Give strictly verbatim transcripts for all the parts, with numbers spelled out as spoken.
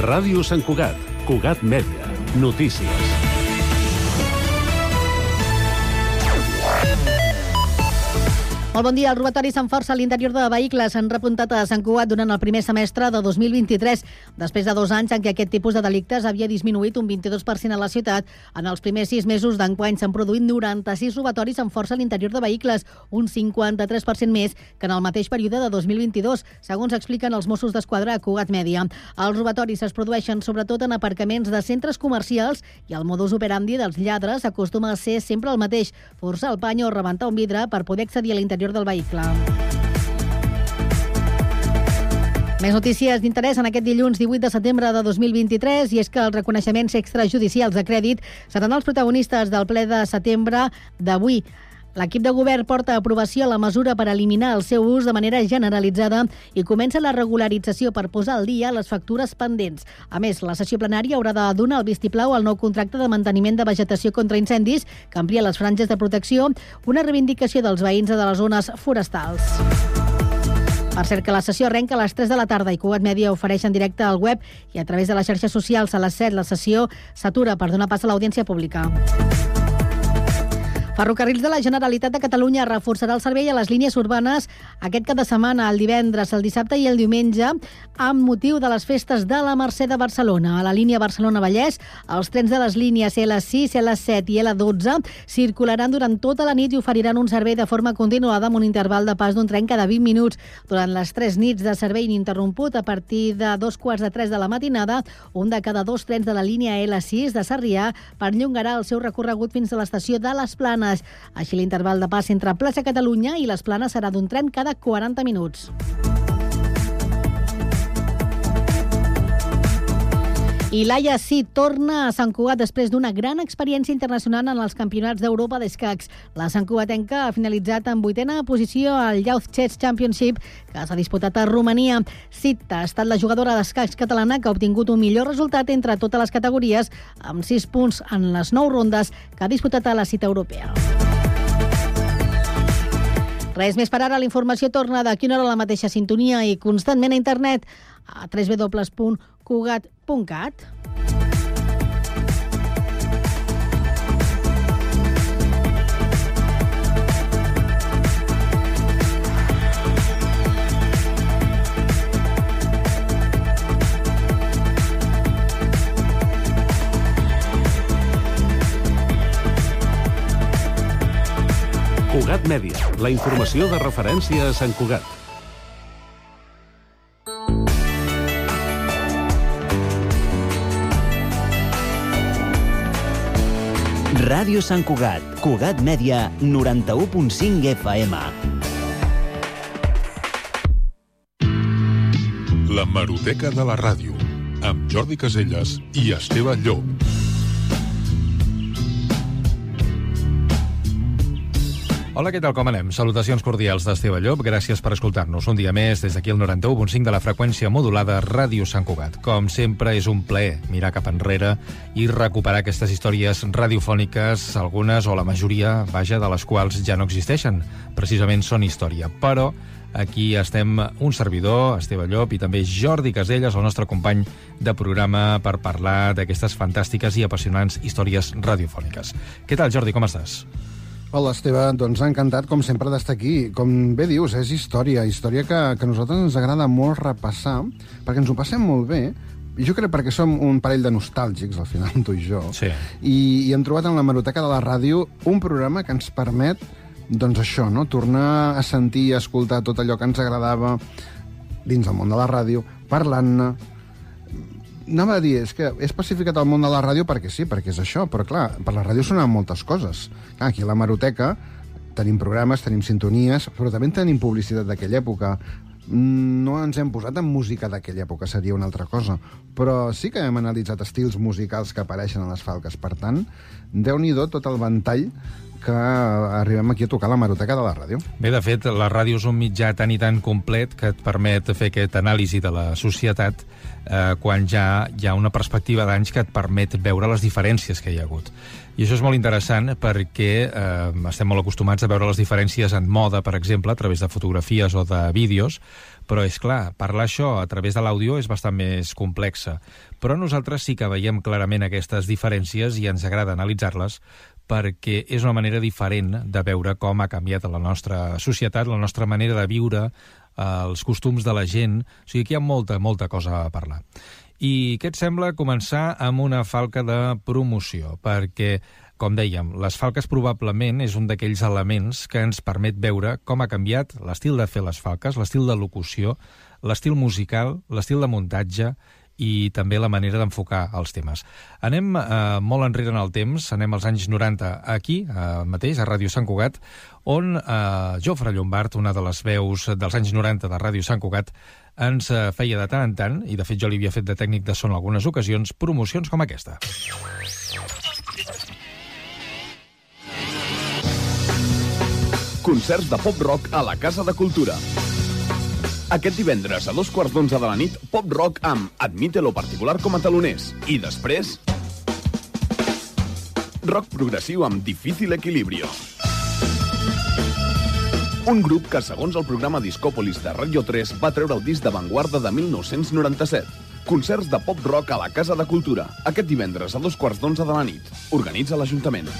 Ràdio Sant Cugat, Cugat Mèdia, notícies. Molt bon dia. Els robatoris amb força a l'interior de vehicles han repuntat a Sant Cugat durant el primer semestre de dos mil vint-i-tres, després de dos anys en què aquest tipus de delictes havia disminuït un vint-i-dos per cent a la ciutat. En els primers sis mesos d'enguany s'han produït noranta-sis robatoris amb força a l'interior de vehicles, un cinquanta-tres per cent més que en el mateix període de dos mil vint-i-dos, segons expliquen els Mossos d'Esquadra a Cugat Mèdia. Els robatoris es produeixen sobretot en aparcaments de centres comercials i el modus operandi dels lladres acostuma a ser sempre el mateix: forçar el pany o rebentar un vidre per poder accedir a l'interior del vehicle. Més notícies d'interès en aquest dilluns divuit de setembre de dos mil vint-i-tres, i és que els reconeixements extrajudicials de crèdit seran els protagonistes del ple de setembre d'avui. L'equip de govern porta a aprovació la mesura per eliminar el seu ús de manera generalitzada i comença la regularització per posar al dia les factures pendents. A més, la sessió plenària haurà de donar el vistiplau al nou contracte de manteniment de vegetació contra incendis, que amplia les franges de protecció, una reivindicació dels veïns de les zones forestals. Per cert, que la sessió arrenca a les tres de la tarda i Cugat Mèdia ofereix en directe al web i a través de les xarxes socials. A les set la sessió s'atura per donar pas a l'audiència pública. Ferrocarrils de la Generalitat de Catalunya reforçarà el servei a les línies urbanes aquest cap de setmana, el divendres, el dissabte i el diumenge, amb motiu de les festes de la Mercè de Barcelona. A la línia Barcelona-Vallès, els trens de les línies L sis, L set i L dotze circularan durant tota la nit i oferiran un servei de forma continuada amb un interval de pas d'un tren cada vint minuts. Durant les tres nits de servei ininterromput, a partir de dos quarts de tres de la matinada, un de cada dos trens de la línia L sis de Sarrià perllongarà el seu recorregut fins a l'estació de les Planes. Així, l'interval de pas entre Plaça Catalunya i les Planes serà d'un tren cada quaranta minuts. I l'Aia sí torna a Sant Cugat després d'una gran experiència internacional en els campionats d'Europa d'escacs. La santcugatenca ha finalitzat en vuitena posició al Youth Chess Championship, que s'ha disputat a Romania. Sita ha estat la jugadora d'escacs catalana que ha obtingut un millor resultat entre totes les categories, amb sis punts en les nou rondes que ha disputat a la cita europea. Res més per ara. La informació torna d'aquí una hora a la mateixa sintonia i constantment a internet a w w w punt cugat punt cat. Cugat Mèdia, la informació de referència a Sant Cugat. Ràdio Sant Cugat, Cugat Mèdia, noranta-u punt cinc F M. La Hemeroteca de la Ràdio, amb Jordi Caselles i Esteve Llop. Hola, què tal, com anem? Salutacions cordials d'Esteve Llop, gràcies per escoltar-nos un dia més des d'aquí el noranta-u punt cinc de la freqüència modulada Ràdio Sant Cugat. Com sempre, és un plaer mirar cap enrere i recuperar aquestes històries radiofòniques, algunes o la majoria, vaja, de les quals ja no existeixen. Precisament són història. Però aquí estem un servidor, Esteve Llop, i també Jordi Caselles, el nostre company de programa, per parlar d'aquestes fantàstiques i apassionants històries radiofòniques. Què tal, Jordi, com estàs? Hola, Esteve, doncs encantat, com sempre, d'estar aquí. Com bé dius, és història, història que, que a nosaltres ens agrada molt repassar, perquè ens ho passem molt bé, i jo crec perquè som un parell de nostàlgics, al final, tu i jo, sí. I, i hem trobat en la Hemeroteca de la Ràdio un programa que ens permet, doncs això, no?, tornar a sentir i a escoltar tot allò que ens agradava dins del món de la ràdio, parlant-ne. Anava a dir, és que he especificat el món de la ràdio perquè sí, perquè és això, però clar, per la ràdio sonen moltes coses. Clar, aquí a l'Hemeroteca tenim programes, tenim sintonies, però també tenim publicitat d'aquella època. No ens hem posat en música d'aquella època, seria una altra cosa, però sí que hem analitzat estils musicals que apareixen a les falques. Per tant, Déu-n'hi-do tot el ventall que arribem aquí a tocar la hemeroteca de la ràdio. Bé, de fet, la ràdio és un mitjà tan i tan complet que et permet fer aquest anàlisi de la societat eh, quan ja hi ha una perspectiva d'anys que et permet veure les diferències que hi ha hagut. I això és molt interessant perquè eh, estem molt acostumats a veure les diferències en moda, per exemple, a través de fotografies o de vídeos, però és clar, parlar això a través de l'àudio és bastant més complexa. Però nosaltres sí que veiem clarament aquestes diferències i ens agrada analitzar-les perquè és una manera diferent de veure com ha canviat la nostra societat, la nostra manera de viure, els costums de la gent. O sigui, aquí hi ha molta, molta cosa a parlar. I què et sembla començar amb una falca de promoció? Perquè, com dèiem, les falques probablement és un d'aquells elements que ens permet veure com ha canviat l'estil de fer les falques, l'estil de locució, l'estil musical, l'estil de muntatge i també la manera d'enfocar els temes. Anem eh, molt enrere en el temps, anem als anys noranta aquí, eh, mateix, a Ràdio Sant Cugat, on eh, Jofre Llombart, una de les veus dels anys noranta de Ràdio Sant Cugat, ens eh, feia de tant en tant, i de fet jo li havia fet de tècnic de son en algunes ocasions, promocions com aquesta. Concerts de pop-rock a la Casa de Cultura. Aquest divendres a dos quarts d'onze de la nit, pop-rock amb Admítelo Particular com a taloners. I després, rock progressiu amb Difícil Equilibrio. Un grup que, segons el programa Discòpolis de Ràdio tres, va treure el disc d'avantguarda de mil nou-cents noranta-set. Concerts de pop-rock a la Casa de Cultura. Aquest divendres a dos quarts d'onze de la nit. Organitza l'Ajuntament.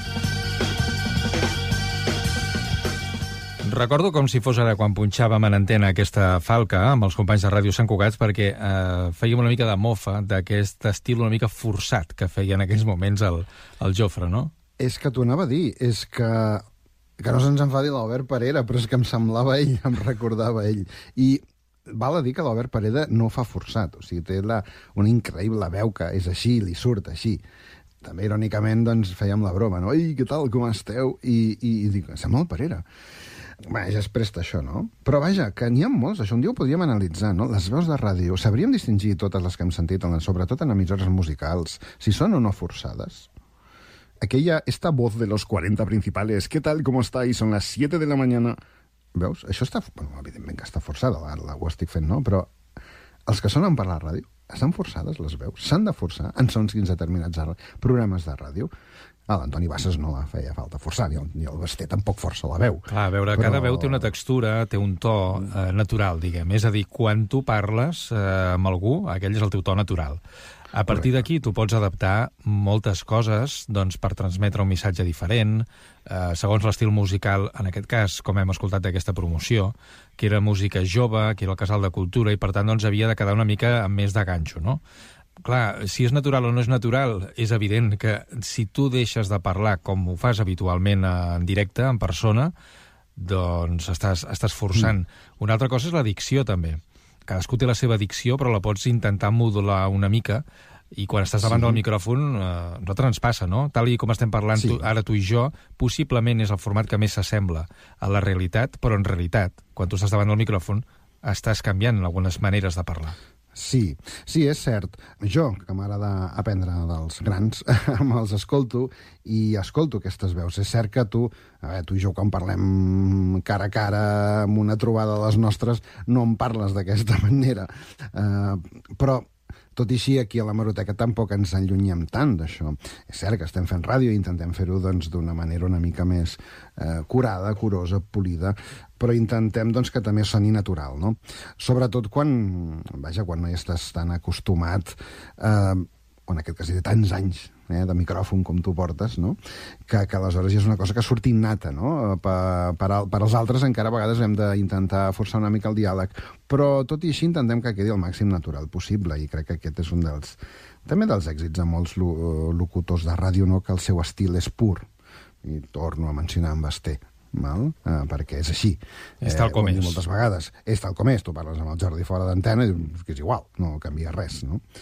Recordo com si fos ara quan punxàvem en antena aquesta falca amb els companys de Ràdio Sant Cugat perquè eh, fèiem una mica de mofa d'aquest estil una mica forçat que feia en aquells moments el, el Jofre, no? És que t'ho anava a dir, és que, que no se'ns enfadi l'Albert Parera, però és que em semblava ell, em recordava ell. I val a dir que l'Albert Parera no fa forçat, o sigui, té la, una increïble veu que és així, li surt així. També, irònicament, doncs, fèiem la broma, no? Ei, què tal, com esteu? I, i, i dic, sembla el Parera. Bé, ja es presta això, no? Però vaja, que n'hi ha molts, això un dia ho podríem analitzar, no? Les veus de ràdio, sabríem distingir totes les que hem sentit, sobretot en emissores musicals, si són o no forçades. Aquella, esta voz de los cuarenta principales, ¿qué tal, cómo estáis? Son las siete de la mañana. Veus? Això està, bueno, evidentment que està forçada, la, la, ho estic fent, no? Però els que sonen per la ràdio, estan forçades les veus, s'han de forçar en sons quins determinats programes de ràdio. A l'Antoni Bassas no la feia falta forçar, ni el, ni el Basté tampoc força la veu. Clar, a veure, però... cada veu té una textura, té un to eh, natural, diguem. És a dir, quan tu parles eh, amb algú, aquell és el teu to natural. A partir d'aquí tu pots adaptar moltes coses doncs, per transmetre un missatge diferent, eh, segons l'estil musical, en aquest cas, com hem escoltat d'aquesta promoció, que era música jove, que era el Casal de Cultura, i per tant doncs, havia de quedar una mica amb més de ganxo, no? Clar, si és natural o no és natural, és evident que si tu deixes de parlar com ho fas habitualment en directe, en persona, doncs estàs, estàs forçant. Mm. Una altra cosa és la dicció, també. Cadascú té la seva dicció, però la pots intentar modular una mica, i quan estàs davant sí. del micròfon, eh, a nosaltres ens passa, no? Tal i com estem parlant sí. tu, ara tu i jo, possiblement és el format que més s'assembla a la realitat, però en realitat, quan tu estàs davant del micròfon, estàs canviant algunes maneres de parlar. Sí, sí, és cert. Jo, que m'agrada aprendre dels grans, me'ls escolto i escolto aquestes veus. És cert que tu, a veure, tu i jo quan parlem cara a cara amb una trobada de les nostres, no em parles d'aquesta manera. Uh, però tot i així, aquí a l'hemeroteca tampoc ens enllunyem tant d'això. És cert que estem fent ràdio i intentem fer-ho doncs, d'una manera una mica més eh, curada, curosa, polida, però intentem doncs, que també soni natural, no? Sobretot quan, vaja, quan no hi estàs tan acostumat, eh, o en aquest cas de tants anys eh, de micròfon com tu portes, no? que, que aleshores és una cosa que surt innata, no? Per, per, per als altres encara a vegades hem d'intentar forçar una mica el diàleg, però tot i així intentem que quedi el màxim natural possible, i crec que aquest és un dels, també dels èxits de molts locutors de ràdio, no? Que el seu estil és pur, i torno a mencionar en Basté, val? Uh, perquè és així. És tal com eh, és. Moltes vegades. És tal com és. Tu parles amb el Jordi fora d'antena i que és igual, no canvia res, no?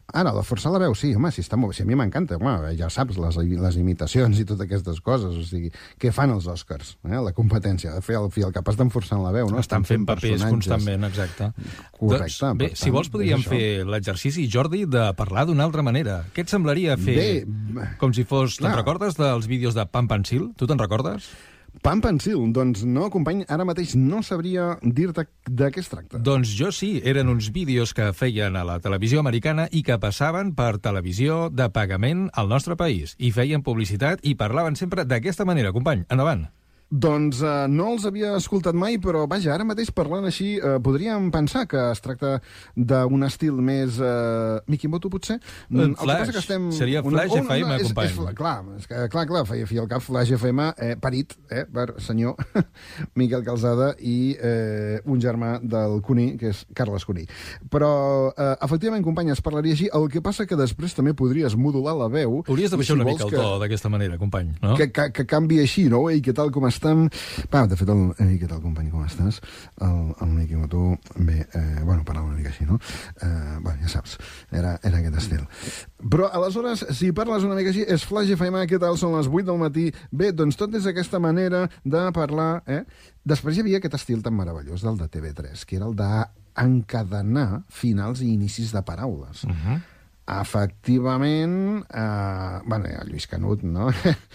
Ara, la forçar la veu, sí, home, sí, està molt bé. Sí, a mi m'encanta, home, ja saps, les, les imitacions i totes aquestes coses, o sigui, què fan els Oscars? Eh? La competència, de fer el fi al cap, estan forçant la veu, no? Estan, estan fent, fent papers constantment, exacte. Correcte. Doncs, bé, tant, si vols podríem fer l'exercici, Jordi, de parlar d'una altra manera. Què et semblaria fer bé, com si fos... Clar. Te'n recordes dels vídeos de Pam Pensil? Tu te'n recordes? Pam Pensil, doncs no, company, ara mateix no sabria dir-te de què es tracta. Doncs jo sí, eren uns vídeos que feien a la televisió americana i que passaven per televisió de pagament al nostre país. I feien publicitat i parlaven sempre d'aquesta manera. Company, endavant. Doncs eh, no els havia escoltat mai, però vaja, ara mateix parlant així, eh, podríem pensar que es tracta d'un estil més eh, Mickey Moto, potser? El Flash, que estem seria Flash una, F M, és, company. És, és, clar, és que, clar, clar, feia fi al cap Flash F M, eh, parit eh, per senyor Miquel Calzada i eh, un germà del Cuní, que és Carles Cuní. Però, eh, efectivament, company, es parlaria així, el que passa que després també podries modular la veu. Hauries de baixar si una mica el to d'aquesta manera, company, no? Que, que, que canvi així, no? I què tal com estem... Va, de fet, el... Ei, què tal, company, com estàs? El, el Miqui Moto, bé, eh, bueno, parlava una mica així, no? Eh, bueno, ja saps, era, era aquest estil. Però, aleshores, si parles una mica així, és Flash F M, què tal? Són les vuit del matí. Bé, doncs tot és aquesta manera de parlar, eh? Després hi havia aquest estil tan meravellós del de T V tres, que era el d'encadenar finals i inicis de paraules. Uh -huh. Efectivament, eh, bueno, el Lluís Canut, no?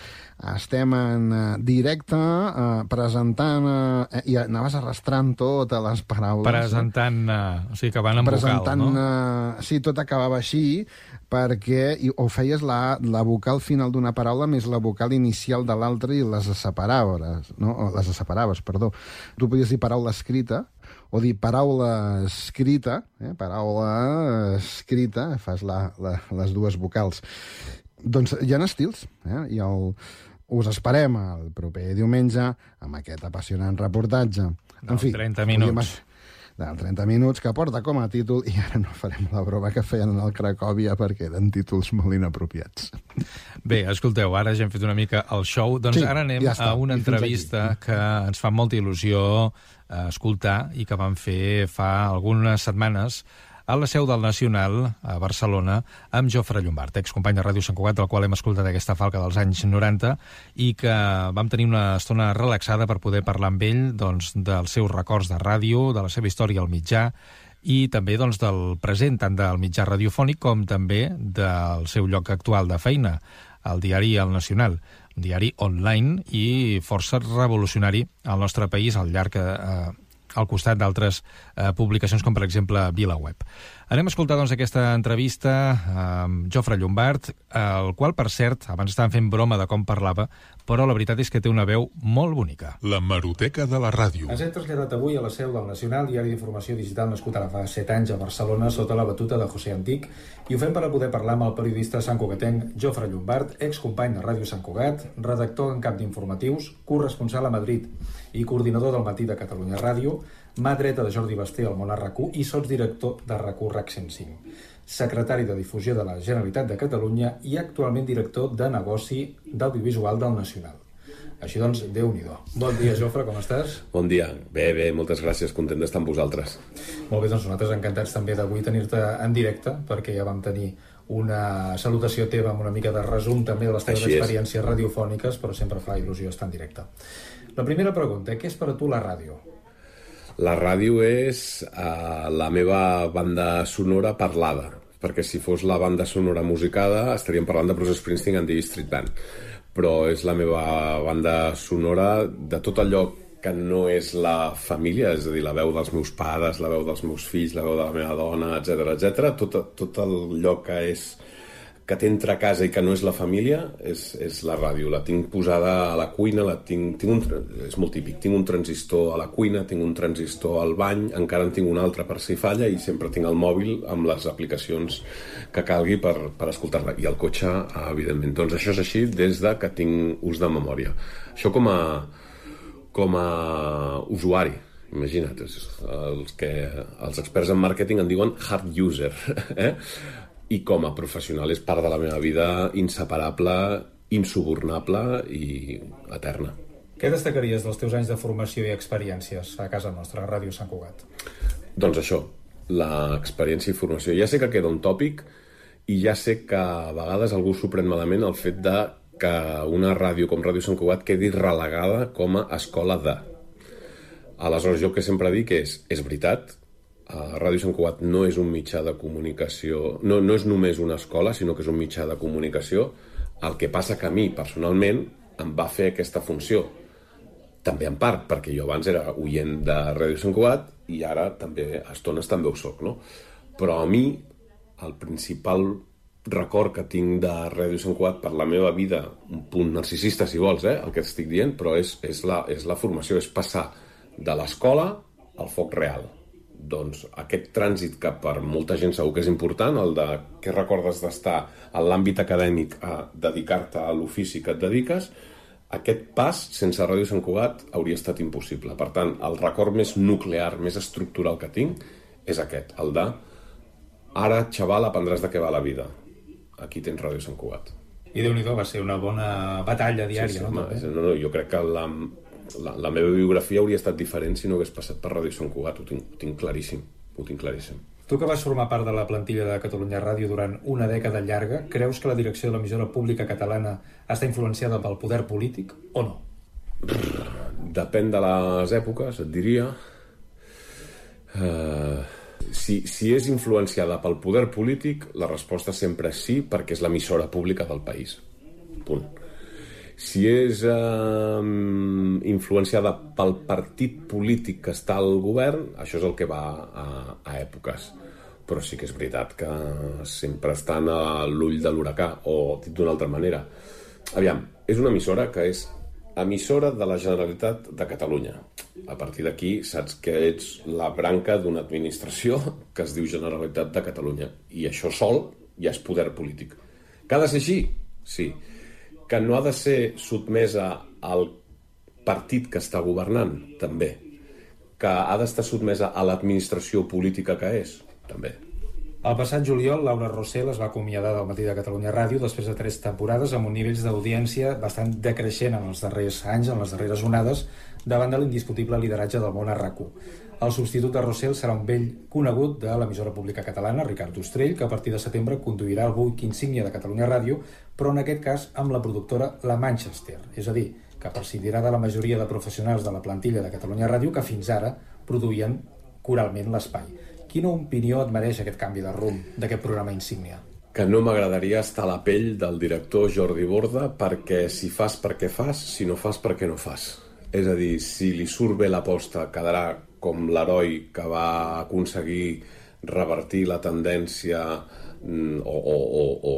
Estem en uh, directe uh, presentant uh, i anaves arrastrant totes les paraules. Presentant, uh, o sigui que van en presentant, vocal, no? Uh, sí, tot acabava així, perquè i, o feies la, la vocal final d'una paraula més la vocal inicial de l'altra i les separaves, no? O les separaves, perdó. Tu podies dir paraula escrita, o dir paraula escrita, eh? paraula escrita, fas la, la, les dues vocals. Doncs hi ha estils, eh? I el, us esperem el proper diumenge amb aquest apassionant reportatge. En fi, trenta minuts. Del trenta minuts, que porta com a títol, i ara no farem la broma que feien en el Cracòvia perquè eren títols molt inapropiats. Bé, escolteu, ara ja hem fet una mica el show, doncs sí, ara anem ja a una entrevista que ens fa molta il·lusió eh, escoltar i que vam fer fa algunes setmanes a la seu del Nacional, a Barcelona, amb Jofre Llombart, excompany de Ràdio Sant Cugat, del qual hem escoltat aquesta falca dels anys noranta, i que vam tenir una estona relaxada per poder parlar amb ell doncs, dels seus records de ràdio, de la seva història al mitjà, i també doncs, del present, tant del mitjà radiofònic com també del seu lloc actual de feina, el diari El Nacional, un diari online i força revolucionari al nostre país, al llarg eh, al costat d'altres eh, publicacions, com per exemple VilaWeb. Anem a escoltar doncs, aquesta entrevista amb Jofre Llombart, el qual, per cert, abans estàvem fent broma de com parlava, però la veritat és que té una veu molt bonica. La Hemeroteca de la ràdio. Ens hem traslladat avui a la seu del Nacional, diari d'informació digital nascut ara fa set anys a Barcelona, sota la batuta de José Antic, i ho fem per a poder parlar amb el periodista santcugatenc Jofre Llombart, excompany de Ràdio Sant Cugat, redactor en cap d'informatius, corresponsal a Madrid i coordinador del Matí de Catalunya Ràdio, mà dreta de Jordi Basté al món R A C U i sotsdirector de R A C U R A C cent cinc, secretari de Difusió de la Generalitat de Catalunya i actualment director de negoci d'audiovisual del Nacional. Així doncs, Déu-n'hi-do. Bon dia, Jofre, com estàs? Bon dia. Bé, bé, moltes gràcies, content d'estar amb vosaltres. Molt bé, doncs nosaltres encantats també d'avui tenir-te en directe, perquè ja vam tenir una salutació teva amb una mica de resum també de les teves experiències radiofòniques, però sempre fa il·lusió estar en directe. La primera pregunta, què és per a tu la ràdio? La ràdio és uh, la meva banda sonora parlada, perquè si fos la banda sonora musicada estaríem parlant de Bruce Springsteen and the E Street Band, però és la meva banda sonora de tot allò que no és la família, és a dir, la veu dels meus pares, la veu dels meus fills, la veu de la meva dona, etcètera, etcètera. Tot, tot allò que és que t'entra a casa i que no és la família és, és la ràdio. La tinc posada a la cuina, la tinc, tinc un, és molt típic, tinc un transistor a la cuina, tinc un transistor al bany, encara en tinc un altre per si falla i sempre tinc el mòbil amb les aplicacions que calgui per, per escoltar-la. I el cotxe, evidentment. Doncs això és així des de que tinc ús de memòria. Això com a, com a usuari. Imagina't, els, que, els experts en màrqueting en diuen hard user, eh? I com a professional és part de la meva vida inseparable, insubornable i eterna. Què destacaries dels teus anys de formació i experiències a casa nostra, a Ràdio Sant Cugat? Doncs això, l'experiència i formació. Ja sé que queda un tòpic I ja sé que a vegades algú s'ho pren malament el fet de que una ràdio com Ràdio Sant Cugat quedi relegada com a escola de. Aleshores, jo el que sempre dic és, és veritat, uh, Ràdio Sant Cugat no és un mitjà de comunicació, no, no és només una escola, sinó que és un mitjà de comunicació. El que passa que a mi, personalment, em va fer aquesta funció. També en part, perquè jo abans era oient de Ràdio Sant Cugat i ara també, a estones també ho soc, no? Però a mi, el principal record que tinc de Ràdio Sant Cugat per la meva vida, un punt narcisista si vols, eh, el que estic dient, però és, és, la, és la formació, és passar de l'escola al foc real. Doncs aquest trànsit que per molta gent segur que és important, el de què recordes d'estar en l'àmbit acadèmic a dedicar-te a l'ofici que et dediques, aquest pas sense Ràdio Sant Cugat hauria estat impossible. Per tant, el record més nuclear, més estructural que tinc és aquest, el de ara, xaval, aprendràs de què va la vida. Aquí tens Ràdio Sant Cugat. I Déu-n'hi-do, va ser una bona batalla diària, sí, sí, no? Home, no, no? Jo crec que la, la, la meva biografia hauria estat diferent si no hagués passat per Ràdio Sant Cugat, ho tinc, ho tinc claríssim, ho tinc claríssim. Tu que vas formar part de la plantilla de Catalunya Ràdio durant una dècada llarga, creus que la direcció de l'emissora pública catalana està influenciada pel poder polític o no? Depèn de les èpoques, et diria. Uh, si, si és influenciada pel poder polític, la resposta sempre és sí, perquè és l'emissora pública del país. Punt. Si és uh, influenciada pel partit polític que està al govern, això és el que va a, a èpoques. Però sí que és veritat que sempre estan a l'ull de l'huracà, o dit d'una altra manera. Aviam, és una emissora que és emissora de la Generalitat de Catalunya. A partir d'aquí saps que ets la branca d'una administració que es diu Generalitat de Catalunya. I això sol ja és poder polític. Que ha de ser així? Sí. Que no ha de ser sotmesa al partit que està governant? També. Que ha d'estar sotmesa a l'administració política que és? També. El passat juliol, Laura Rossell es va acomiadar del Matí de Catalunya Ràdio després de tres temporades amb un nivell d'audiència bastant decreixent en els darrers anys, en les darreres onades, davant de l'indiscutible lideratge del món a RAC u. El substitut de Rossell serà un vell conegut de l'emissora pública catalana, Ricard Ostrell, que a partir de setembre conduirà el buc insígnia de Catalunya Ràdio, però en aquest cas amb la productora La Manchester, és a dir, que prescindirà de la majoria de professionals de la plantilla de Catalunya Ràdio que fins ara produïen coralment l'espai. Quina opinió et mereix aquest canvi de rumb d'aquest programa insígnia? Que no m'agradaria estar a la pell del director Jordi Borda, perquè si fas perquè fas, si no fas perquè no fas. És a dir, si li surt bé l'aposta, quedarà com l'heroi que va aconseguir revertir la tendència o, o, o, o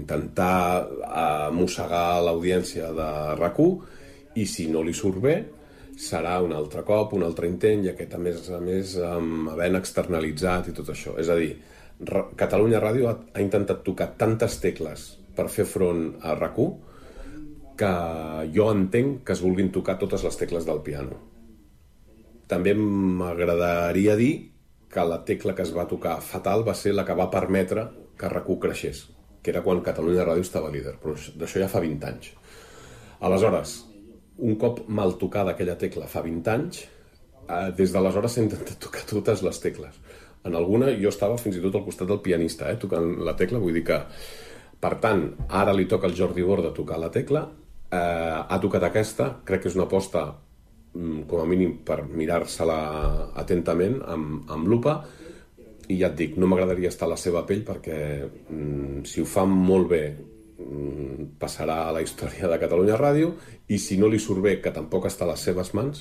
intentar mossegar l'audiència de RAC u, i si no li surt bé, serà un altre cop, un altre intent, i aquest, a més a més, um, havent externalitzat i tot això. És a dir, Catalunya Ràdio ha, ha intentat tocar tantes tecles per fer front a RAC u que jo entenc que es vulguin tocar totes les tecles del piano. També m'agradaria dir que la tecla que es va tocar fatal va ser la que va permetre que RAC u creixés, que era quan Catalunya Ràdio estava líder, però d'això ja fa vint anys. Aleshores, un cop mal tocada aquella tecla fa vint anys, eh, des d'aleshores s'ha intentat tocar totes les tecles. En alguna jo estava fins i tot al costat del pianista, eh, tocant la tecla, vull dir que, per tant, ara li toca al Jordi Borda tocar la tecla, eh, ha tocat aquesta, crec que és una aposta, com a mínim, per mirar-se-la atentament, amb, amb lupa, i ja et dic, no m'agradaria estar a la seva pell perquè mm, si ho fan molt bé passarà a la història de Catalunya Ràdio, i si no li surt bé, que tampoc està a les seves mans,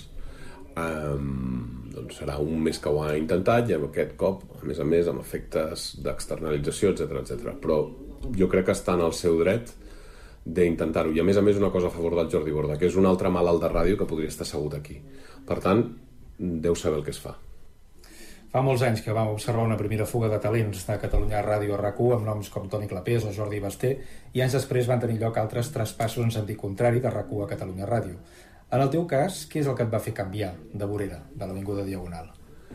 um, doncs serà un mes que ho ha intentat, i amb aquest cop, a més a més, amb efectes d'externalització, etcètera, etcètera. Però jo crec que està en el seu dret d'intentar-ho. I a més a més, una cosa a favor del Jordi Borda, que és un altre malalt de ràdio que podria estar assegut aquí. Per tant, deu saber el que es fa. Fa molts anys que vam observar una primera fuga de talents de Catalunya Ràdio a RAC u amb noms com Toni Clapés o Jordi Basté, i anys després van tenir lloc altres traspassos en sentit contrari de RAC u a Catalunya Ràdio. En el teu cas, què és el que et va fer canviar de vorera, de l'Avinguda Diagonal?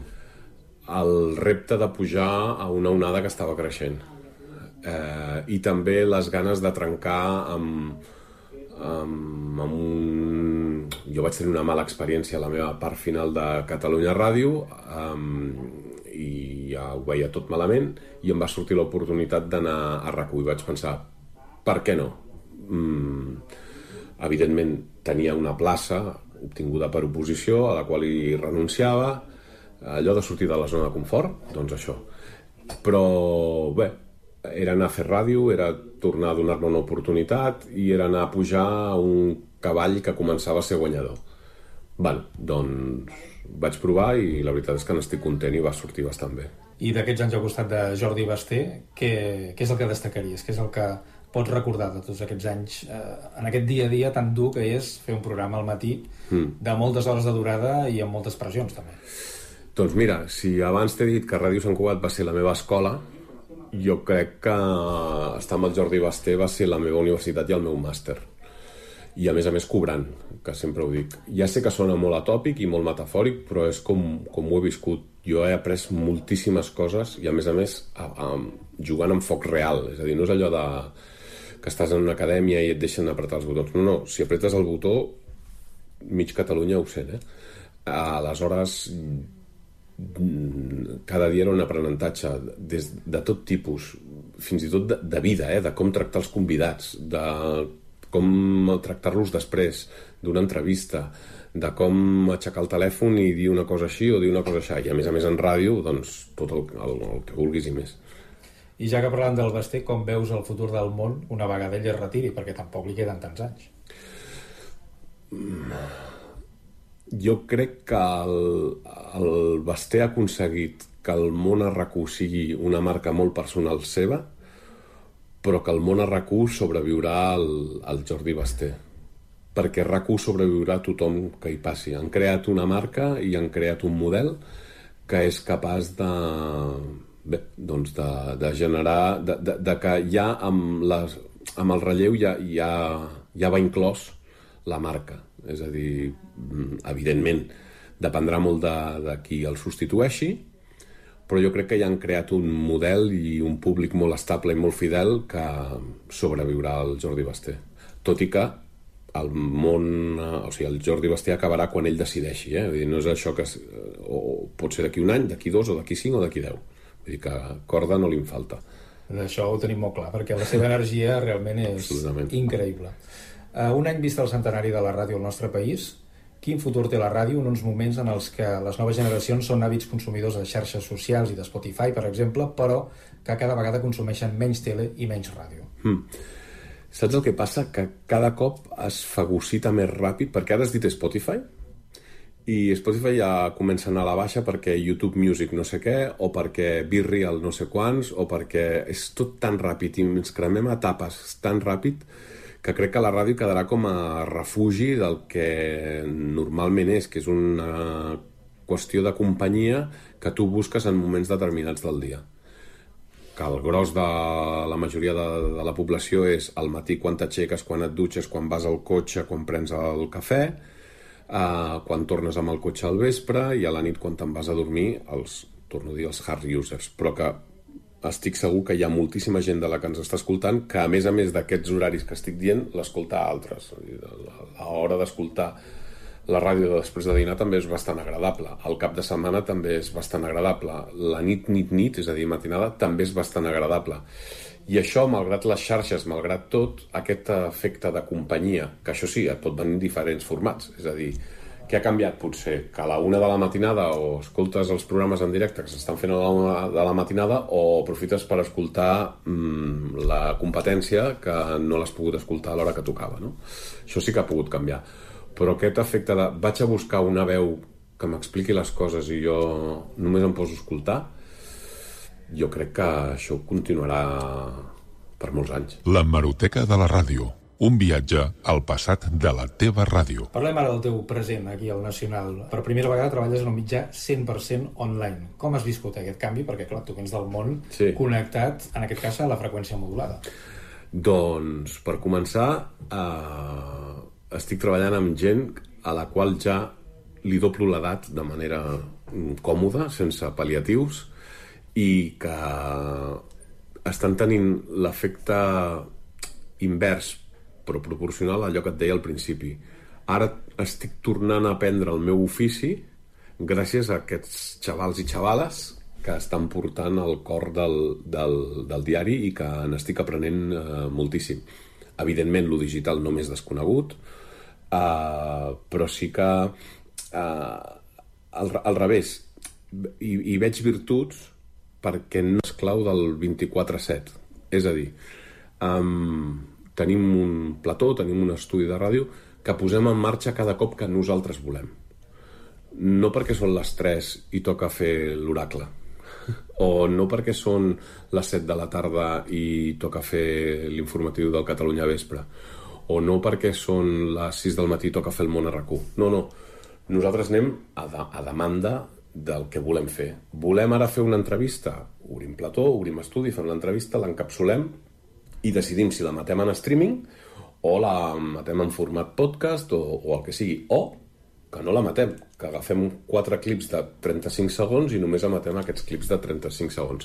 El repte de pujar a una onada que estava creixent. Eh, I també les ganes de trencar amb, amb, amb un... Jo vaig tenir una mala experiència a la meva part final de Catalunya Ràdio, um, i ja ho veia tot malament, i em va sortir l'oportunitat d'anar a R A C U, i vaig pensar, per què no? Mm, evidentment tenia una plaça obtinguda per oposició a la qual hi renunciava, allò de sortir de la zona de confort, doncs això. Però bé, era anar a fer ràdio, era tornar a donar-me una oportunitat i era anar a pujar a un cavall que començava a ser guanyador. Bé, doncs vaig provar i la veritat és que n'estic content i va sortir bastant bé. I d'aquests anys al costat de Jordi Basté, què, què és el que destacaries? Què és el que pots recordar de tots aquests anys eh, en aquest dia a dia tan dur que és fer un programa al matí mm. de moltes hores de durada i amb moltes pressions també? Doncs mira, si abans t'he dit que Ràdio Sant Cugat va ser la meva escola, jo crec que estar amb el Jordi Basté va ser la meva universitat i el meu màster. I a més a més cobrant, que sempre ho dic. Ja sé que sona molt atòpic i molt metafòric, però és com, com ho he viscut. Jo he après moltíssimes coses i a més a més a, a, jugant amb foc real. És a dir, no és allò de que estàs en una acadèmia i et deixen apretar els botons. No, no, si apretes el botó, mig Catalunya ho sent, eh? Aleshores, cada dia era un aprenentatge des de tot tipus, fins i tot de, de vida, eh? De com tractar els convidats, de com tractar-los després d'una entrevista, de com aixecar el telèfon i dir una cosa així o dir una cosa així. I a més a més en ràdio, doncs tot el, el, el que vulguis i més. I ja que parlant del Basté, com veus el futur del món una vegada ell es retiri? Perquè tampoc li queden tants anys. Jo crec que el, el Basté ha aconseguit que el món a R A C U sigui una marca molt personal seva, però que el món a R A C U sobreviurà al, al Jordi Basté. Perquè R A C U sobreviurà a tothom que hi passi. Han creat una marca i han creat un model que és capaç de, bé, doncs de, de generar... De, de, de que ja amb, les, amb el relleu ja, ja, ja va inclòs la marca. És a dir, evidentment, dependrà molt de, de qui el substitueixi, però jo crec que ja han creat un model i un públic molt estable i molt fidel que sobreviurà al Jordi Basté. Tot i que el món, o sigui, el Jordi Basté acabarà quan ell decideixi, eh? Vull dir, no és això que... O pot ser d'aquí un any, d'aquí dos, o d'aquí cinc, o d'aquí deu. Vull dir que corda no li en falta. Això ho tenim molt clar, perquè la seva energia realment és increïble. Uh, un any vist el centenari de la ràdio al nostre país, quin futur té la ràdio en uns moments en els que les noves generacions són hàbits consumidors de xarxes socials i de Spotify, per exemple, però que cada vegada consumeixen menys tele i menys ràdio? Hmm. Saps el que passa? Que cada cop es fagocita més ràpid, perquè ara has dit Spotify, i Spotify ja comença a anar a la baixa perquè YouTube Music no sé què, o perquè Be Real no sé quants, o perquè és tot tan ràpid i ens cremem etapes tan ràpid que crec que la ràdio quedarà com a refugi del que normalment és, que és una qüestió de companyia que tu busques en moments determinats del dia. Que el gros de la majoria de, de la població és al matí quan t'aixeques, quan et dutxes, quan vas al cotxe, quan prens el cafè, eh, quan tornes amb el cotxe al vespre i a la nit quan te'n vas a dormir, els, torno a dir, els hard users. Però que estic segur que hi ha moltíssima gent de la que ens està escoltant que, a més a més d'aquests horaris que estic dient, l'escolta a altres. A l'hora d'escoltar la ràdio després de dinar també és bastant agradable. El cap de setmana també és bastant agradable. La nit, nit, nit, és a dir, matinada, també és bastant agradable. I això, malgrat les xarxes, malgrat tot, aquest efecte de companyia, que això sí, et pot venir en diferents formats. És a dir, què ha canviat potser? Que a la una de la matinada o escoltes els programes en directe que s'estan fent a la una de la matinada o aprofites per escoltar mmm, la competència que no l'has pogut escoltar a l'hora que tocava, no? Això sí que ha pogut canviar. Però aquest efecte de vaig a buscar una veu que m'expliqui les coses i jo només em poso a escoltar, jo crec que això continuarà per molts anys. L'hemeroteca de la ràdio. Un viatge al passat de la teva ràdio. Parlem ara del teu present aquí al Nacional. Per primera vegada treballes en un mitjà cent per cent online. Com has viscut aquest canvi? Perquè, clar, tu vens del món sí. connectat, en aquest cas, a la freqüència modulada. Doncs, per començar, eh, estic treballant amb gent a la qual ja li doblo l'edat de manera còmoda, sense pal·liatius, i que estan tenint l'efecte invers però proporcional a allò que et deia al principi. Ara estic tornant a aprendre el meu ofici gràcies a aquests xavals i xavales que estan portant el cor del, del, del diari i que n'estic aprenent eh, moltíssim. Evidentment, lo digital no m'és desconegut, eh, però sí que eh, al, al revés, hi, hi veig virtuts perquè no és clau del vint-i-quatre set. És a dir, um, tenim un plató, tenim un estudi de ràdio que posem en marxa cada cop que nosaltres volem. No perquè són les tres i toca fer l'oracle, o no perquè són les set de la tarda i toca fer l'informatiu del Catalunya Vespre, o no perquè són les sis del matí i toca fer el Món R Q. No, no. Nosaltres anem a, de, a demanda del que volem fer. Volem ara fer una entrevista? Obrim plató, obrim estudi, fem l'entrevista, l'encapsulem i decidim si la matem en streaming o la matem en format podcast o, o el que sigui. O que no la matem, que agafem quatre clips de trenta-cinc segons i només emetem aquests clips de trenta-cinc segons.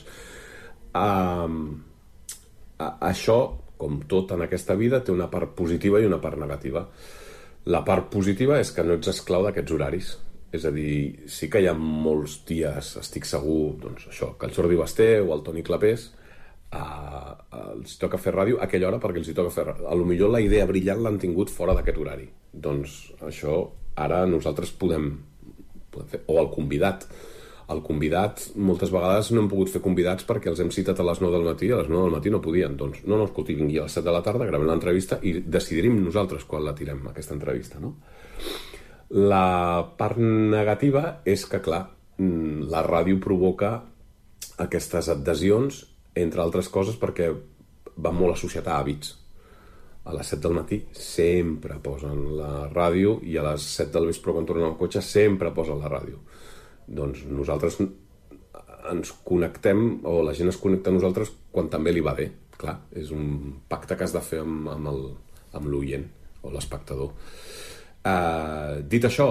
Um, a, això, com tot en aquesta vida, té una part positiva i una part negativa. La part positiva és que no ets esclau d'aquests horaris. És a dir, sí que hi ha molts dies, estic segur, doncs això, que el Jordi Basté o el Toni Clapés uh, els toca fer ràdio a aquella hora perquè els hi toca fer ràdio. A lo millor la idea brillant l'han tingut fora d'aquest horari. Doncs això ara nosaltres podem, podem fer, o el convidat. El convidat, moltes vegades no hem pogut fer convidats perquè els hem citat a les nou del matí i a les nou del matí no podien. Doncs no, no, escolti, vingui a les set de la tarda, gravem l'entrevista i decidirem nosaltres quan la tirem, aquesta entrevista, no? La part negativa és que, clar, la ràdio provoca aquestes adhesions, entre altres coses, perquè va molt associat a hàbits. A les set del matí sempre posen la ràdio i a les set del vespre quan tornen al cotxe sempre posen la ràdio. Doncs nosaltres ens connectem, o la gent es connecta a nosaltres quan també li va bé. Clar, és un pacte que has de fer amb, amb, el, amb l'oient o l'espectador. Uh, dit això,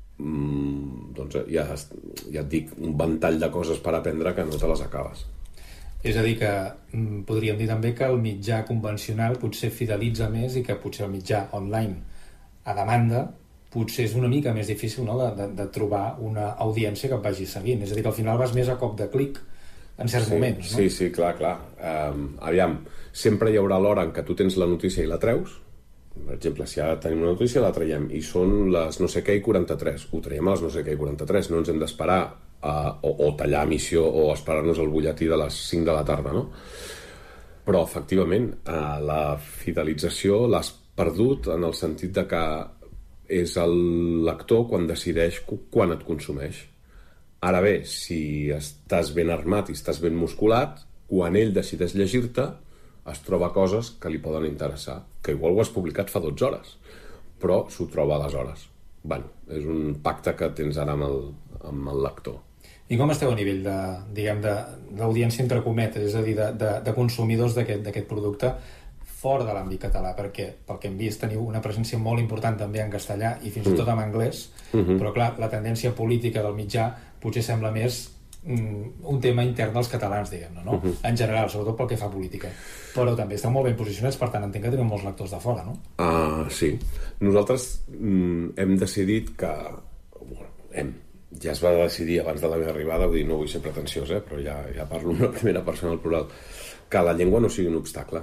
mm, doncs ja, ja et dic, un ventall de coses per aprendre que no te les acabes. És a dir que mm, podríem dir també que el mitjà convencional potser fidelitza més i que potser el mitjà online a demanda potser és una mica més difícil, no?, de, de, de trobar una audiència que et vagi seguint. És a dir, que al final vas més a cop de clic en certs sí, moments, no? Sí, sí, clar, clar. Um, aviam, sempre hi haurà l'hora en què tu tens la notícia i la treus. Per exemple, si ara tenim una notícia, la traiem i són les no sé què i quaranta-tres. Ho traiem a les no sé què i quaranta-tres. No ens hem d'esperar uh, o, o tallar emissió o esperar-nos el butlletí de les cinc de la tarda, no? Però, efectivament, uh, la fidelització l'has perdut en el sentit de que és el lector quan decideix quan et consumeix. Ara bé, si estàs ben armat i estàs ben musculat, quan ell decideix llegir-te, es troba coses que li poden interessar, que igual ho has publicat fa dotze hores, però s'ho troba aleshores. Bueno, és un pacte que tens ara amb el, amb el lector. I com esteu a nivell de, diguem, de, d'audiència entre cometes, és a dir, de, de, de consumidors d'aquest, d'aquest producte fora de l'àmbit català, perquè pel que hem vist teniu una presència molt important també en castellà i fins i tot en anglès, mm-hmm. però clar, la tendència política del mitjà potser sembla més mm, un tema intern dels catalans, diguem-ne, no? Mm-hmm. En general, sobretot pel que fa a política. Però també esteu molt ben posicionats, per tant entenc que teniu molts lectors de fora, no? Uh, sí. Nosaltres mm, hem decidit que... Bueno, hem... Ja es va decidir abans de la meva arribada, vull dir, no vull ser pretensiós, eh, però ja, ja parlo en la primera persona al plural, que la llengua no sigui un obstacle.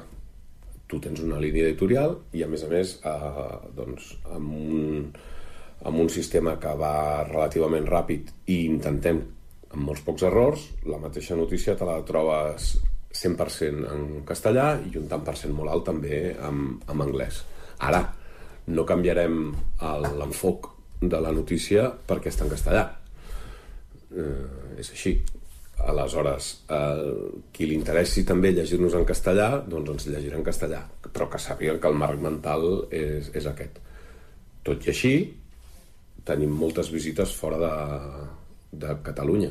Tu tens una línia editorial i, a més a més, eh, doncs, amb, un, amb un sistema que va relativament ràpid i intentem, amb molts pocs errors, la mateixa notícia te la trobes cent per cent en castellà i un tant per cent molt alt també en, en anglès. Ara, no canviarem l'enfoc de la notícia perquè està en castellà. Eh, és així. Aleshores, eh, qui li interessi també llegir-nos en castellà, doncs ens llegirà en castellà, però que sàpiguen que el marc mental és, és aquest. Tot i així, tenim moltes visites fora de, de Catalunya.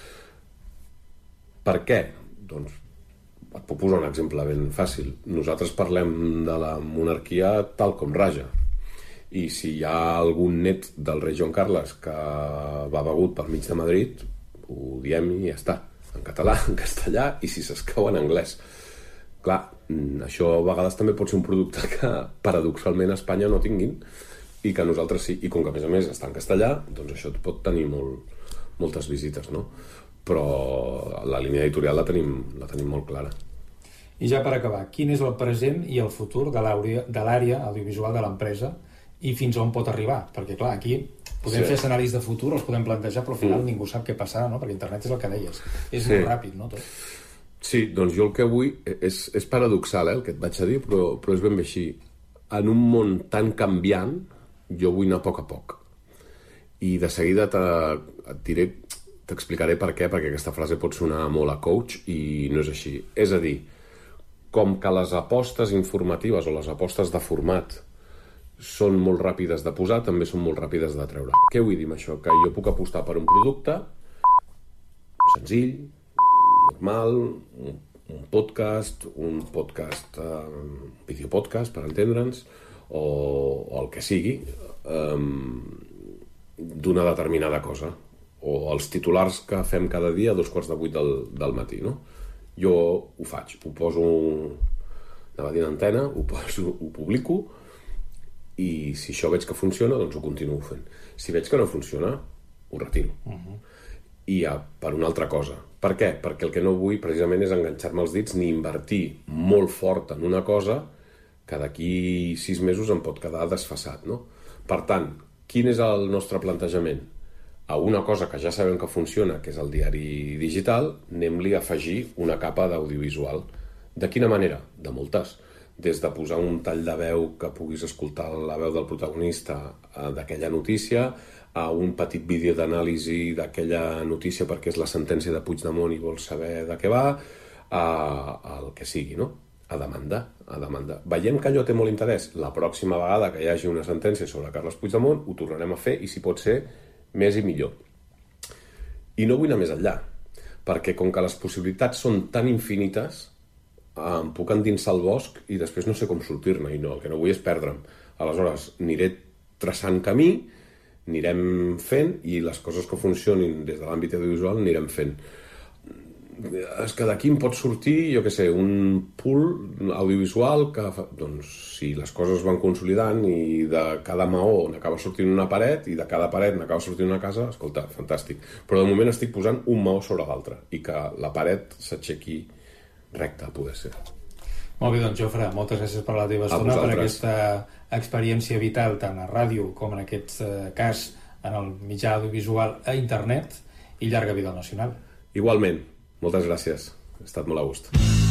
Per què? Doncs et puc posar un exemple ben fàcil. Nosaltres parlem de la monarquia tal com raja. I si hi ha algun net del rei Joan Carles que va begut pel mig de Madrid, ho diem i ja està, en català, en castellà i si s'escau en anglès. Clar, això a vegades també pot ser un producte que paradoxalment a Espanya no tinguin i que nosaltres sí, i com que a més a més està en castellà, doncs això pot tenir molt, moltes visites, no? però la línia editorial la tenim, la tenim molt clara. I ja per acabar, quin és el present i el futur de l'àrea audiovisual de l'empresa i fins on pot arribar? Perquè, clar, aquí podem sí. fer escenaris de futur, els podem plantejar, però al final mm. ningú sap què passarà, no? Perquè internet és el que deies. És sí. molt ràpid, no? Tot. Sí, doncs jo el que vull... És, és paradoxal, eh, el que et vaig a dir, però, però és ben bé així. En un món tan canviant, jo vull anar a poc a poc. I de seguida te, et diré, t'explicaré per què, perquè aquesta frase pot sonar molt a coach i no és així. És a dir, com que les apostes informatives o les apostes de format són molt ràpides de posar, també són molt ràpides de treure. Què vull dir amb això? Que jo puc apostar per un producte senzill, normal, un, un podcast, un podcast, un uh, videopodcast, per entendre'ns, o, o el que sigui, um, d'una determinada cosa. O els titulars que fem cada dia a dos quarts de vuit del, del matí, no? Jo ho faig, ho poso anava a dir en antena, ho, poso, ho publico, i si això veig que funciona, doncs ho continuo fent. Si veig que no funciona, ho retiro. Uh-huh. I ja, per una altra cosa. Per què? Perquè el que no vull precisament és enganxar-me els dits ni invertir molt fort en una cosa que d'aquí sis mesos em pot quedar desfasat, no? Per tant, quin és el nostre plantejament? A una cosa que ja sabem que funciona, que és el diari digital, anem-li a afegir una capa d'audiovisual. De quina manera? De moltes. Des de posar un tall de veu que puguis escoltar la veu del protagonista d'aquella notícia, a un petit vídeo d'anàlisi d'aquella notícia perquè és la sentència de Puigdemont i vols saber de què va, a, a el que sigui, no? A demandar, a demandar. Veiem que allò té molt interès. La pròxima vegada que hi hagi una sentència sobre Carles Puigdemont ho tornarem a fer i si pot ser més i millor. I no vull anar més enllà, perquè com que les possibilitats són tan infinites, em puc endinsar al bosc i després no sé com sortir-ne, i no, el que no vull és perdre'm. Aleshores, aniré traçant camí, anirem fent, i les coses que funcionin des de l'àmbit audiovisual anirem fent. És que d'aquí em pot sortir, jo què sé, un pool audiovisual que, doncs, si les coses van consolidant i de cada maó n'acaba sortint una paret i de cada paret n'acaba sortint una casa, escolta, fantàstic. Però de moment estic posant un maó sobre l'altre i que la paret s'aixequi recta, a poder ser. Molt bé, doncs, Jofre, moltes gràcies per la teva estona, per aquesta experiència vital tant a ràdio com en aquest cas en el mitjà audiovisual a internet, i llarga vida al Nacional. Igualment. Moltes gràcies. Ha estat molt a gust.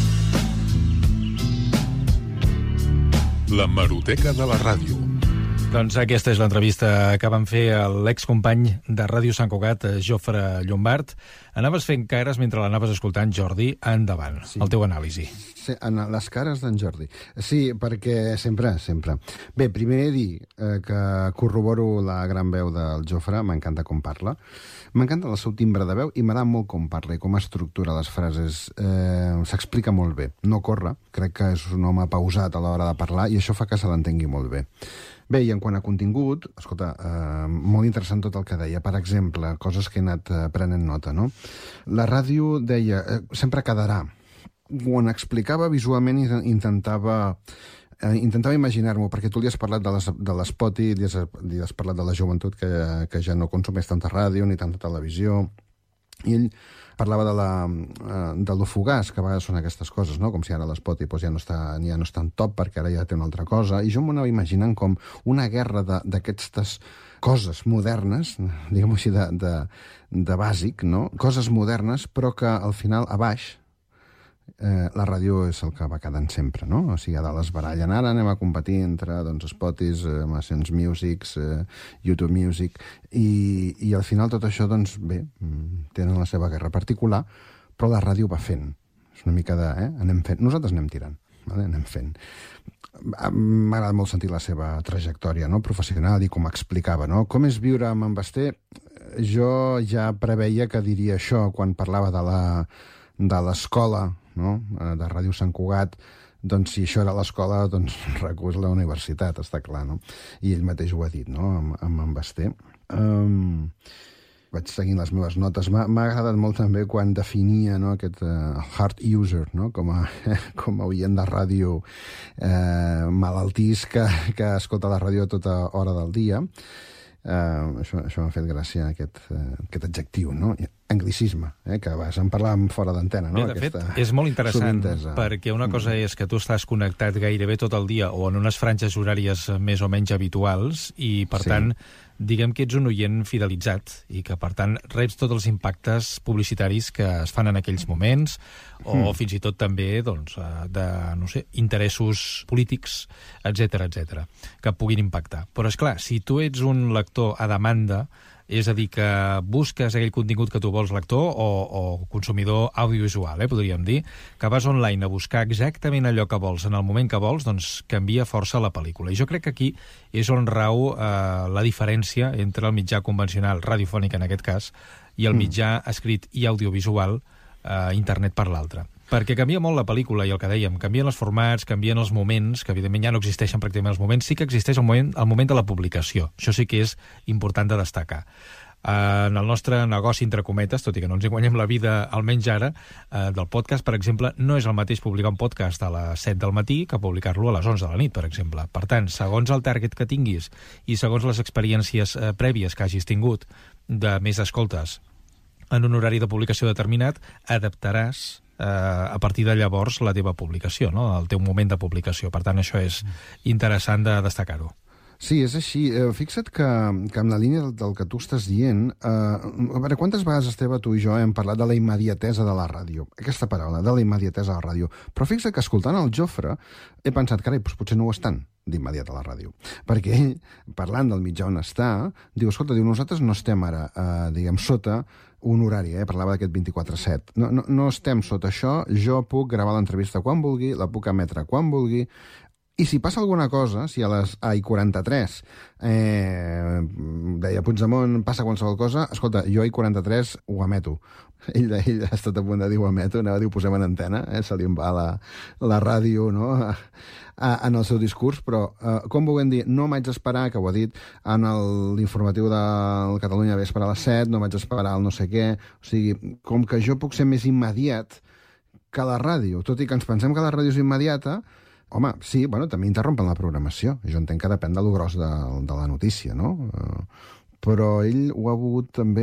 La Hemeroteca de la Ràdio. Doncs aquesta és l'entrevista que vam fer a l'excompany de Ràdio Sant Cugat, Jofre Llombart. Anaves fent cares mentre l'anaves escoltant, Jordi. Endavant, sí. El teu anàlisi. Sí, en les cares d'en Jordi. Sí, perquè sempre, sempre. Bé, primer dir eh, que corroboro la gran veu del Jofre, m'encanta com parla. M'encanta el seu timbre de veu i m'agrada molt com parla i com estructura les frases. Eh, S'explica molt bé. No corre. Crec que és un home pausat a l'hora de parlar i això fa que se l'entengui molt bé. Bé, i en quant a contingut, escolta, eh, molt interessant tot el que deia. Per exemple, coses que he anat eh, prenent nota, no? La ràdio deia, eh, sempre quedarà. Quan explicava visualment intentava... Eh, intentava imaginar-m'ho, perquè tu li has parlat de, les, de l'Spoti, li, has, li has parlat de la joventut que, que ja no consumeix tanta ràdio ni tanta televisió, i ell parlava de, la, de lo fugaç, que a vegades són aquestes coses, no? Com si ara l'Spoti doncs, ja, no està, ja no està en top perquè ara ja té una altra cosa, i jo m'ho anava imaginant com una guerra d'aquestes coses modernes, diguem-ho així, de, de, de bàsic, no? Coses modernes, però que al final, a baix, Eh, la ràdio és el que va quedant sempre, no? O sigui, a dalt es barallen. Ara anem a competir entre doncs, Spotis, eh, Macens Musics, eh, YouTube Music, i, i al final tot això, doncs, bé, tenen la seva guerra particular, però la ràdio va fent. És una mica de... Eh? Anem fent. Nosaltres anem tirant, vale? Anem fent. M'agrada molt sentir la seva trajectòria, no? Professional, i com explicava, no? Com és viure amb en Basté? Jo ja preveia que diria això quan parlava de la de l'escola, no? De Ràdio Sant Cugat, doncs si això era l'escola, doncs RAC-u és la universitat, està clar, no? I ell mateix ho ha dit, no?, amb, amb en Basté. Um, vaig seguint les meves notes. M'ha agradat molt també quan definia, no, aquest uh, hard user, no?, com a, com a oient de ràdio eh, malaltís que, que escolta la ràdio a tota hora del dia. Uh, això això m'ha fet gràcia, aquest, uh, aquest adjectiu, no? anglicisme, eh, que vas en parlàvem fora d'antena, no? Bé, de Aquesta fet, és molt interessant, sovintesa. perquè una cosa és que tu estàs connectat gairebé tot el dia o en unes franges horàries més o menys habituals i, per Sí. tant, diguem que ets un oient fidelitzat i que, per tant, reps tots els impactes publicitaris que es fan en aquells moments o Mm. fins i tot també doncs, de, no sé, interessos polítics, etcètera, etcètera, que puguin impactar. Però, és clar, si tu ets un lector a demanda, és a dir, que busques aquell contingut que tu vols lector o, o consumidor audiovisual, eh, podríem dir, que vas online a buscar exactament allò que vols en el moment que vols, doncs canvia força la pel·lícula. I jo crec que aquí és on rau eh, la diferència entre el mitjà convencional, radiofònic en aquest cas, i el mitjà escrit i audiovisual, eh, internet per l'altre. Perquè canvia molt la pel·lícula, i el que dèiem, canvien els formats, canvien els moments, que evidentment ja no existeixen pràcticament els moments, sí que existeix el moment, el moment de la publicació. Això sí que és important de destacar. En el nostre negoci, entre cometes, tot i que no ens hi guanyem la vida, almenys ara, eh, del podcast, per exemple, no és el mateix publicar un podcast a les set del matí que publicar-lo a les onze de la nit, per exemple. Per tant, segons el target que tinguis i segons les experiències eh, prèvies que hagis tingut de més escoltes en un horari de publicació determinat, adaptaràs eh, a partir de llavors la teva publicació, no? El teu moment de publicació. Per tant, això és interessant de destacar-ho. Sí, és així. Eh, fixa't que, que en la línia del, del que tu estàs dient, eh, a veure, quantes vegades, Esteve, tu i jo hem parlat de la immediatesa de la ràdio? Aquesta paraula, de la immediatesa de la ràdio. Però fixa't que, escoltant el Jofre, he pensat, carai, doncs potser no ho és tant d'immediat a la ràdio. Perquè ell, parlant del mitjà on està, diu, escolta, diu, nosaltres no estem ara, eh, diguem, sota un horari, eh? Parlava d'aquest vint-i-quatre set. No, no, no estem sota això, jo puc gravar l'entrevista quan vulgui, la puc emetre quan vulgui, i si passa alguna cosa, si a les a i quaranta-tres eh, deia Puigdemont, passa qualsevol cosa, escolta, jo a i quaranta-tres ho emeto. Ell, ell ha estat a punt de dir ho emeto, anava a dir ho posem en antena, eh? Se li en va la, la ràdio, no?, a, a, en el seu discurs, però eh, com vulguem dir, no m'haig d'esperar, que ho ha dit en l'informatiu del Catalunya Vespre a les set, no m'haig d'esperar el no sé què, o sigui, com que jo puc ser més immediat que la ràdio, tot i que ens pensem que la ràdio és immediata, home, sí, bueno, també interrompen la programació. Jo entenc que depèn del gros de, de la notícia, no? Uh, però ell ho ha volgut també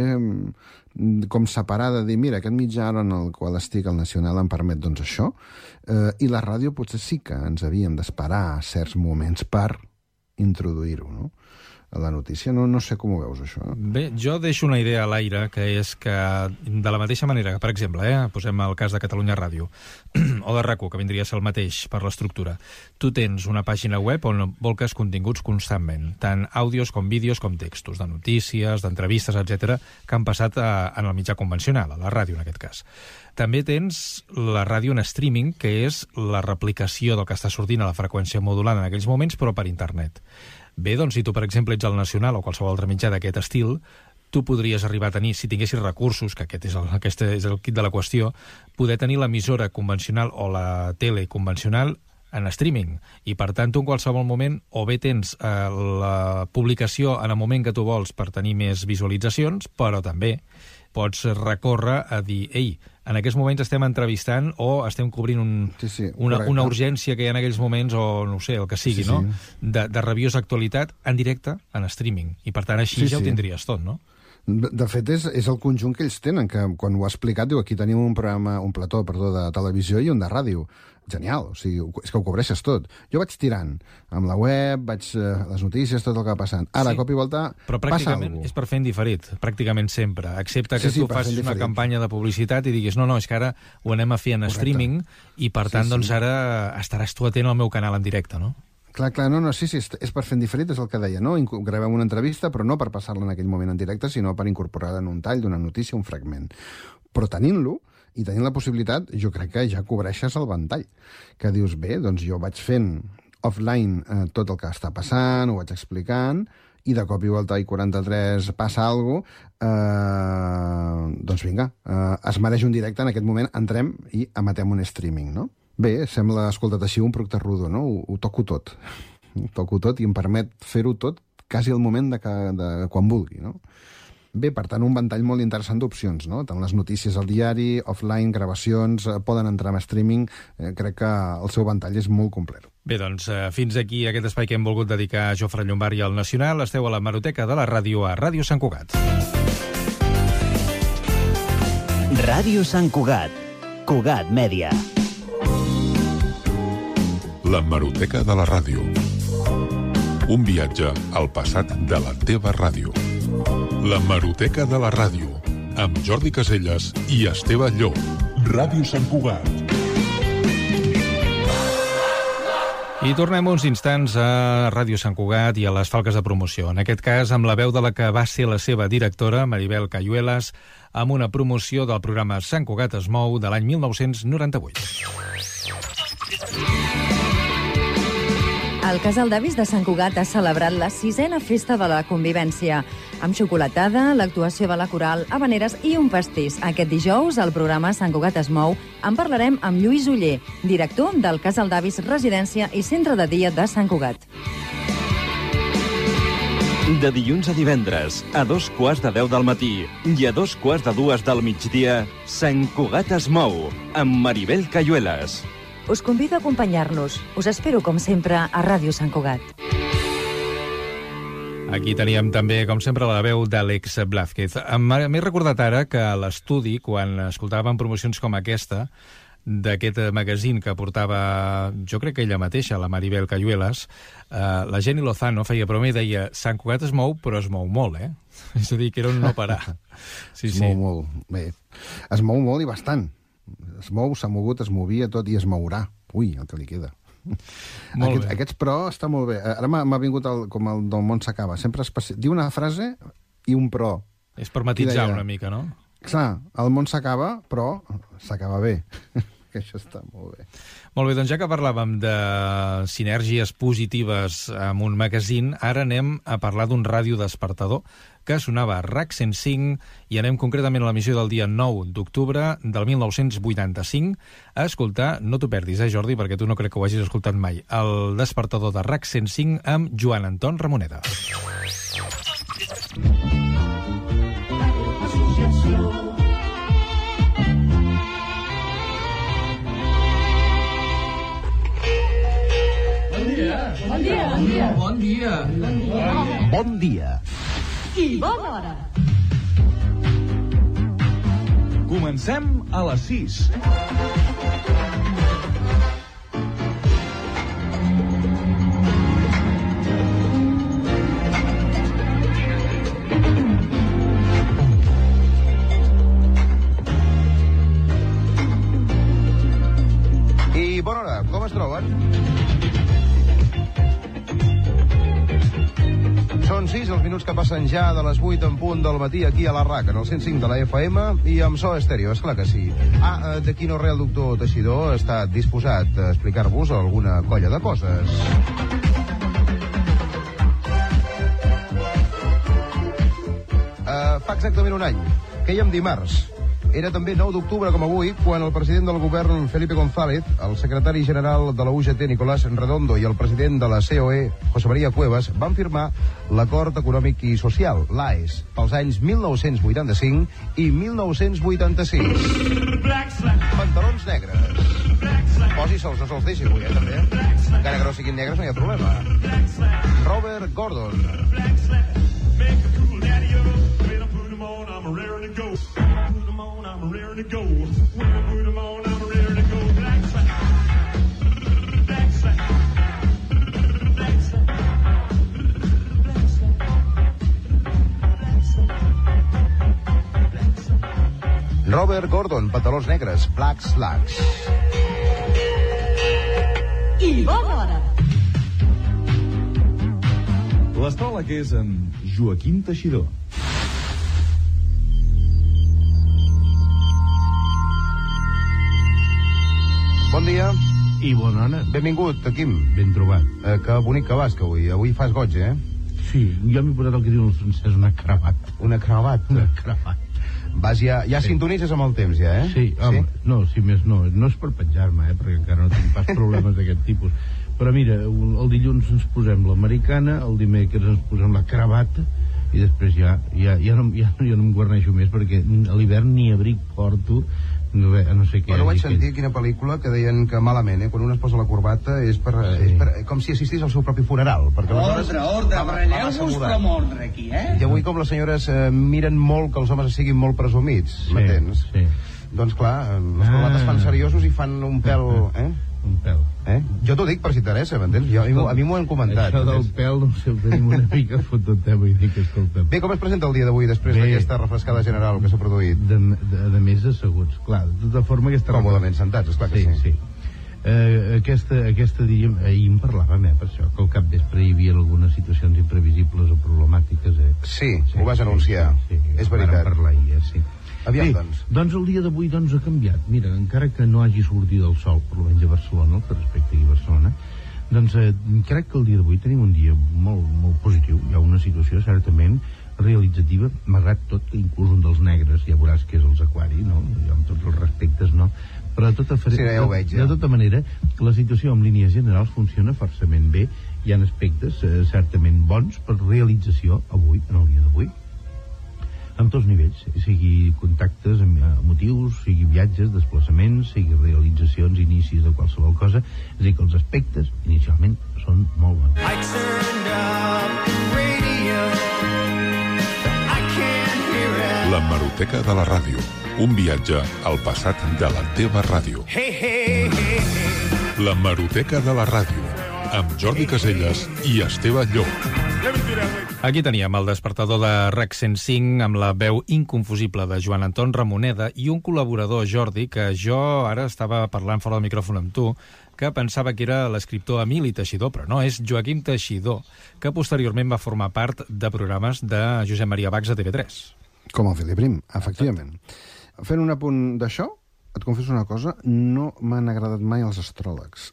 com separar de dir, mira, aquest mitjà en el qual estic, el Nacional, em permet doncs això, uh, i la ràdio potser sí que ens havíem d'esperar a certs moments per introduir-ho, no?, a la notícia. No, no sé com ho veus, això. Bé, jo deixo una idea a l'aire, que és que, de la mateixa manera que, per exemple, eh, posem el cas de Catalunya Ràdio, o de RAC u, que vindria a ser el mateix per l'estructura, tu tens una pàgina web on volques continguts constantment, tant àudios com vídeos com textos, de notícies, d'entrevistes, etcètera, que han passat a, en el mitjà convencional, a la ràdio en aquest cas. També tens la ràdio en streaming, que és la replicació del que està sortint a la freqüència modulada en aquells moments, però per internet. Bé, doncs, si tu, per exemple, ets al Nacional o qualsevol altre mitjà d'aquest estil, tu podries arribar a tenir, si tinguessis recursos, que aquest és el, aquest és el kit de la qüestió, poder tenir l'emissora convencional o la tele convencional en streaming. I, per tant, tu en qualsevol moment o bé tens eh, la publicació en el moment que tu vols per tenir més visualitzacions, però també pots recórrer a dir, ei, en aquests moments estem entrevistant o estem cobrint un, sí, sí, una, una urgència que hi ha en aquells moments, o no sé, el que sigui, sí, sí. no? De, de rabiosa actualitat en directe, en streaming. I per tant així sí, ja sí. ho tindries tot, no? De fet, és, és el conjunt que ells tenen, que quan ho ha explicat, diu, aquí tenim un programa, un plató, perdó, de televisió i un de ràdio. Genial, o sigui, és que ho cobreixes tot. Jo vaig tirant amb la web, vaig eh, les notícies, tot el que va passant. Ara, sí, a cop i volta, però pràcticament és per fer en diferit, pràcticament sempre, excepte que sí, sí, tu facis una campanya de publicitat i diguis, no, no, és que ara ho anem a fer en Correcte. streaming i, per tant, sí, sí. doncs ara estaràs tu atent al meu canal en directe, no? Clar, clar, no, no, sí, sí, és per fer en diferit, és el que deia, no? Gravem una entrevista, però no per passar-la en aquell moment en directe, sinó per incorporar-la en un tall d'una notícia, un fragment. Però tenint-lo, i tenint la possibilitat, jo crec que ja cobreixes el ventall. Que dius, bé, doncs jo vaig fent offline eh, tot el que està passant, ho vaig explicant, i de cop i volta a i quaranta-tres passa alguna cosa, eh, doncs vinga, eh, es mereix un directe, en aquest moment entrem i emetem un streaming, no? Bé, sembla, escolta't, així un Procter Rudo, no? Ho, ho toco tot. Ho toco tot i em permet fer-ho tot quasi al moment de, que, de quan vulgui, no? Bé, per tant, un ventall molt interessant d'opcions, no? Tant les notícies al diari, offline, gravacions, eh, poden entrar en streaming, eh, crec que el seu ventall és molt complet. Bé, doncs, eh, fins aquí aquest espai que hem volgut dedicar a Jofre Llombart i al Nacional. Esteu a la hemeroteca de la ràdio a Ràdio Sant Cugat. Ràdio Sant Cugat. Cugat Mèdia. La Hemeroteca de la ràdio. Un viatge al passat de la teva ràdio. La Hemeroteca de la ràdio. Amb Jordi Caselles i Esteve Llop. Ràdio Sant Cugat. I tornem uns instants a Ràdio Sant Cugat i a les falques de promoció. En aquest cas, amb la veu de la que va ser la seva directora, Maribel Cayuelas, amb una promoció del programa Sant Cugat es mou de l'any mil nou-cents noranta-vuit. El Casal d'Avis de Sant Cugat ha celebrat la sisena festa de la convivència, amb xocolatada, l'actuació de la coral, habaneres i un pastís. Aquest dijous, al programa Sant Cugat es mou, en parlarem amb Lluís Oller, director del Casal d'Avis Residència i Centre de Dia de Sant Cugat. De dilluns a divendres, a dos quarts de deu del matí i a dos quarts de dues del migdia, Sant Cugat es mou, amb Maribel Cayuelas. Us convido a acompanyar-nos. Us espero, com sempre, a Ràdio Sant Cugat. Aquí teníem també, com sempre, la veu d'Àlex Blázquez. M'he recordat ara que a l'estudi, quan escoltàvem promocions com aquesta, d'aquest magazín que portava, jo crec que ella mateixa, la Maribel Cayuelas, eh, la Jenny Lozano feia broma i deia Sant Cugat es mou, però es mou molt, eh? És a dir, que era un no parar. Sí, es sí. mou molt. Bé, es mou molt i bastant. Es mou, s'ha mogut, es movia tot i es mourà. Ui, el que li queda. Molt Aquest, aquests però està molt bé. Ara m'ha vingut el, com el del món s'acaba. Sempre especi... diu una frase i un però. És per matitzar una mica, no? Clar, el món s'acaba, però s'acaba bé. Que això està molt bé. Molt bé, doncs ja que parlàvem de sinergies positives amb un magazín, ara anem a parlar d'un ràdio despertador que sonava a R A C cent cinc i anem concretament a l'emissió del dia nou d'octubre del mil nou-cents vuitanta-cinc a escoltar, no t'ho perdis, eh, Jordi, perquè tu no crec que ho hagis escoltat mai, el despertador de R A C cent cinc amb Joan Anton Ramoneda. Bon dia. Bon dia. Bon dia. Bon dia. I bona hora. Comencem a les sis. I bona hora, com es troben? Són sis els minuts que passen ja de les vuit en punt del matí aquí a la R A C, en el cent cinc de la F M i amb so estèreo, esclar que sí. Ah, d'aquí no res el doctor Teixidor està disposat a explicar-vos alguna colla de coses. Uh, fa exactament un any, quèiem dimarts. Era també nou d'octubre, com avui, quan el president del govern, Felipe González, el secretari general de la U G T, Nicolás Redondo, i el president de la C O E, José María Cuevas, van firmar l'Acord Econòmic i Social, l'A E S, pels anys mil nou-cents vuitanta-cinc i mil nou-cents vuitanta-sis. Pantalons negres. Posi-se'ls, no se'ls deixi avui, eh, també. Encara que no siguin negres, no hi ha problema. Robert Gordon. I'm ready to go. When I put them on, I'm ready to go. Black side. Black side. Black side. Black side. Black side. Robert Gordon, pantalons negres, Black Slacks. I bona hora. L'astròleg és en Joaquim Teixidor. Bon dia. I bona hora. Benvingut, Quim. Ben trobat. Eh, que bonic que vas, que avui. Avui fas goig, eh? Sí, jo m'he posat el que diuen els francesos, una cravata. Una cravata? Una cravata. Vas, ja, ja sí. Sintonitzes amb el temps, ja, eh? Sí, home, sí? no, si més no, no és per penjar-me, eh, perquè encara no tinc pas problemes d'aquest tipus. Però mira, el dilluns ens posem l'americana, el dimecres ens posem la cravata, i després ja, ja, ja, no, ja, ja no em guarneixo més, perquè a l'hivern ni abric porto, no, no sé què... Bueno, vaig sentir quina pel·lícula que deien que malament, eh? Quan un es posa la corbata és, per, sí. és per, com si assistís al seu propi funeral. Ordre, ordre, baralleu-vos amb ordre aquí, eh? I avui, com les senyores eh, miren molt que els homes siguin molt presumits, sí, m'entens? Sí. Doncs clar, les corbates ah. fan seriosos i fan un pèl... Eh? Un pèl. Eh? Jo t'ho dic per si t'interessa, m'entens? Jo, a mi m'ho han comentat. Això del pèl, no sé, ho tenim una mica fotut, eh? Vull dir que, escolta... Bé, com es presenta el dia d'avui després d'aquesta refrescada general que s'ha produït? De, de, de més asseguts, clar, de tota forma aquesta... Còmodament sentats, esclar que sí. Sí, sí. Eh, aquesta, aquesta, diríem, ahir en parlàvem, eh, per això, que al capvespre hi havia algunes situacions imprevisibles o problemàtiques, eh? Sí, sí, ho vas anunciar, sí, sí, és veritat. Vam parlar ahir, eh, sí. Aviam, sí, doncs. Doncs el dia d'avui doncs, ha canviat. Mira, encara que no hagi sortit el sol, per almenys a Barcelona, que respecte aquí a Barcelona, doncs eh, crec que el dia d'avui tenim un dia molt, molt positiu. Hi ha una situació certament realitzativa, malgrat tot, que inclús un dels negres, ja veuràs que és els Aquari, no? Jo, amb tots els respectes, no? Però de tota, sí, ja ho veig, ja. de tota manera, la situació en línies generals funciona forçament bé. Hi ha aspectes eh, certament bons per realització avui, en el dia d'avui, amb tots nivells, sigui contactes emotius, sigui viatges, desplaçaments, sigui realitzacions, inicis de qualsevol cosa. És a dir, que els aspectes, inicialment, són molt bons. La Hemeroteca de la ràdio. Un viatge al passat de la teva ràdio. Hey, hey, hey, hey. La Hemeroteca de la ràdio. Amb Jordi Caselles i Esteve Llop. Aquí teníem el despertador de R E C cent cinc amb la veu inconfusible de Joan Anton Ramoneda i un col·laborador, Jordi, que jo ara estava parlant fora del micròfon amb tu, que pensava que era l'escriptor Emili Teixidor, però no, és Joaquim Teixidor, que posteriorment va formar part de programes de Josep Maria Bacs a T V tres. Com el Filiprim, efectivament. Fent un apunt d'això, et confesso una cosa, no m'han agradat mai els astròlegs.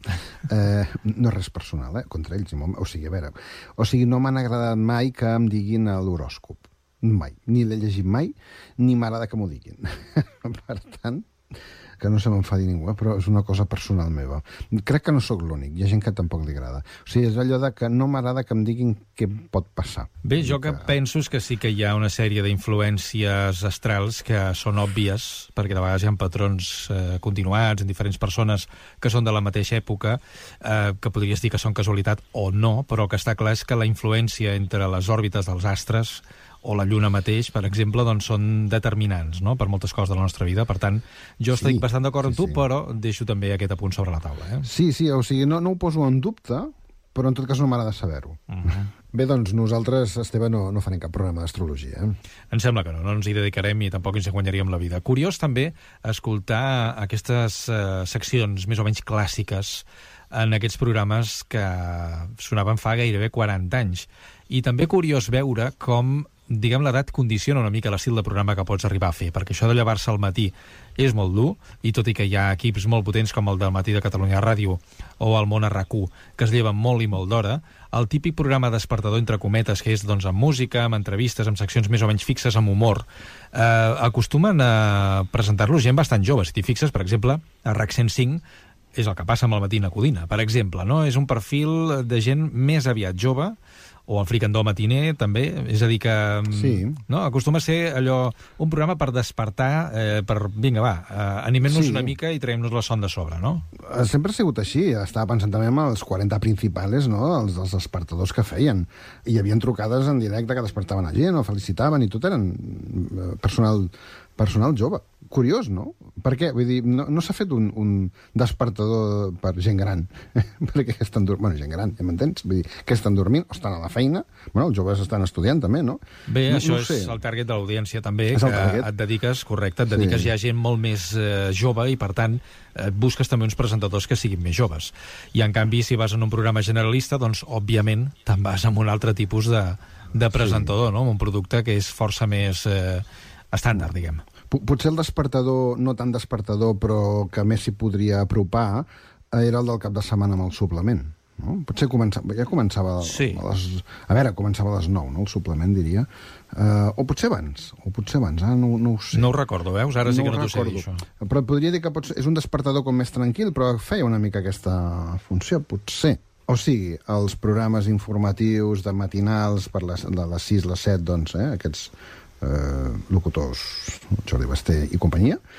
Eh, no és res personal, eh, contra ells. O sigui, a veure, o sigui, no m'han agradat mai que em diguin l'horòscop. Mai. Ni l'he llegit mai, ni m'agrada que m'ho diguin. Per tant, que no se m'enfadi ningú, eh, però és una cosa personal meva. Crec que no sóc l'únic, hi ha gent que tampoc li agrada. O sigui, és allò de que no m'agrada que em diguin què pot passar. Bé, jo que penso és que sí que hi ha una sèrie d'influències astrals que són òbvies, perquè de vegades hi ha patrons eh, continuats en diferents persones que són de la mateixa època, eh, que podries dir que són casualitat o no, però que està clar és que la influència entre les òrbites dels astres o la Lluna mateix, per exemple, doncs són determinants, no?, per moltes coses de la nostra vida. Per tant, jo estic sí, bastant d'acord amb sí, tu, sí. però deixo també aquest apunt sobre la taula. Eh? Sí, sí, o sigui, no, no ho poso en dubte, però en tot cas no m'agrada saber-ho. Uh -huh. Bé, doncs nosaltres, Esteve, no, no farem cap programa d'astrologia. Eh? Em sembla que no, no ens hi dedicarem i tampoc ens hi guanyaríem la vida. Curiós també escoltar aquestes eh, seccions més o menys clàssiques en aquests programes que sonaven fa gairebé quaranta anys. I també curiós veure com, diguem, l'edat condiciona una mica l'estil de programa que pots arribar a fer, perquè això de llevar-se al matí és molt dur, i tot i que hi ha equips molt potents com el del Matí de Catalunya Ràdio o el Món R A C u, que es lleven molt i molt d'hora, el típic programa despertador, entre cometes, que és doncs, amb música, amb entrevistes, amb seccions més o menys fixes, amb humor, eh, acostumen a presentar-los gent bastant jove. Si t'hi fixes, per exemple, a R A C cent cinc és el que passa amb el Matí Codina, per exemple, no? És un perfil de gent més aviat jove, o el Fricandó matiner, també, és a dir que sí. no? Acostuma a ser allò, un programa per despertar, eh, per, vinga, va, eh, animem-nos sí. una mica i traiem-nos la son de sobre, no? Sempre ha sigut així, estava pensant també en els quaranta principals, no?, els, els despertadors que feien, i hi havia trucades en directe que despertaven a gent, o felicitaven, i tot eren personal, personal jove. Curiós, no? Per què? Vull dir, no, no s'ha fet un, un despertador per gent gran, perquè estan dormint, bueno, gent gran, ja m'entens? Vull dir, que estan dormint o estan a la feina, bueno, els joves estan estudiant també, no? Bé, no, això no és sé. el target de l'audiència també, és que et dediques, correcte, et dediques sí. ja a gent molt més eh, jove i, per tant, et busques també uns presentadors que siguin més joves. I, en canvi, si vas en un programa generalista, doncs, òbviament, te'n vas amb un altre tipus de, de presentador, sí. no? Amb un producte que és força més eh, estàndard, diguem. Potser el despertador, no tan despertador, però que més s'hi podria apropar, era el del cap de setmana amb el suplement. No? Potser començava, ja començava sí. a les... A veure, començava a les nou, no?, el suplement, diria. Uh, o potser abans, o potser abans, ah, no, no ho sé. No ho recordo, veus? Ara sí no que no t'ho sé dir, això. Però podria dir que potser és un despertador com més tranquil, però feia una mica aquesta funció, potser. O sigui, els programes informatius de matinals per les, de les sis, les set, doncs, eh, aquests... Eh, locutors, Jordi Basté i companyia,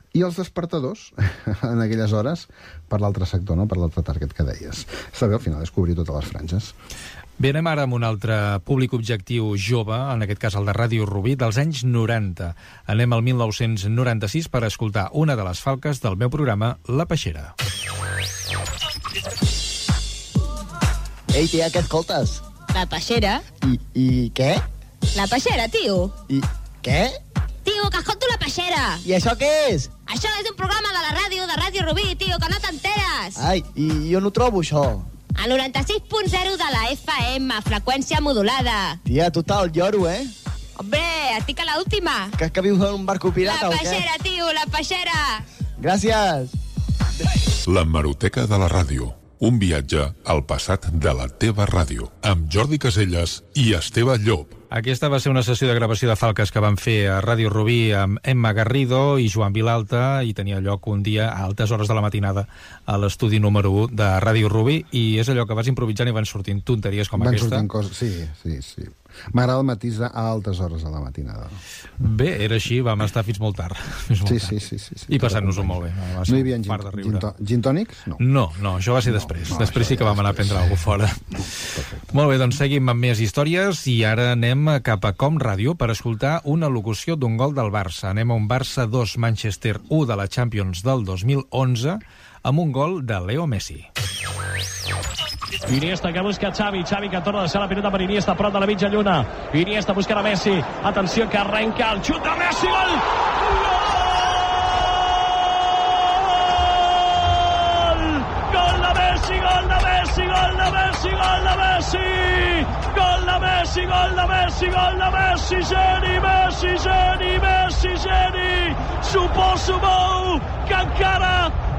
I els despertadors, en aquelles hores, per l'altre sector, no? Per l'altre target que deies. Està bé, al final, és cobrir totes les franges. Bé, anem ara amb un altre públic objectiu jove, en aquest cas el de Ràdio Rubí, dels anys noranta. Anem al mil nou-cents noranta-sis per escoltar una de les falques del meu programa, La Peixera. Ei, tia, què escoltes? La Peixera. I, i què? La Peixera, tio. I què? Tio, que escolto La Peixera. I això què és? Això és un programa de la ràdio, de Ràdio Rubí, tio, que no t'enteres. Ai, i jo no trobo això. A noranta-sis punt zero de la F M, freqüència modulada. Tia, tu tal lloro, eh? Hombre, estic a l'última. Que, que vius en un barco pirata la o què? La Peixera, tio, La Peixera. Gràcies. La Hemeroteca de la Ràdio. Un viatge al passat de la teva ràdio. Amb Jordi Caselles i Esteve Llop. Aquesta va ser una sessió de gravació de falques que van fer a Ràdio Rubí amb Emma Garrido i Joan Vilalta i tenia lloc un dia a altes hores de la matinada a l'estudi número u de Ràdio Rubí i és allò que vas improvisant i van sortint tonteries com van aquesta. Van sortint coses, sí, sí, sí. M'agrada el matís a altes hores de la matinada. Bé, era així, vam estar fins molt tard. Fins molt sí, tard. sí, sí, sí, sí. I passant-nos-ho molt bé. No hi havia gin, gin, gin tònics? No. no, no, això va ser després. No, no, després sí que vam anar a prendre alguna cosa fora. Perfecte. Molt bé, doncs seguim amb més històries i ara anem cap a Com Ràdio per escoltar una locució d'un gol del Barça. Anem a un Barça dos, Manchester u de la Champions del dos mil onze amb un gol de Leo Messi. Iniesta que busca Xavi, Xavi que torna a deixar la pilota per Iniesta prop de la mitja lluna. Iniesta buscarà Messi, atenció que arrenca el xut de Messi, gol! Gol! Gol de Messi, gol de Messi, gol de Messi, gol de Messi! Gol de Messi, gol de Messi, gol de Messi, geni, Messi, geni, Messi, geni! Suposo molt que encara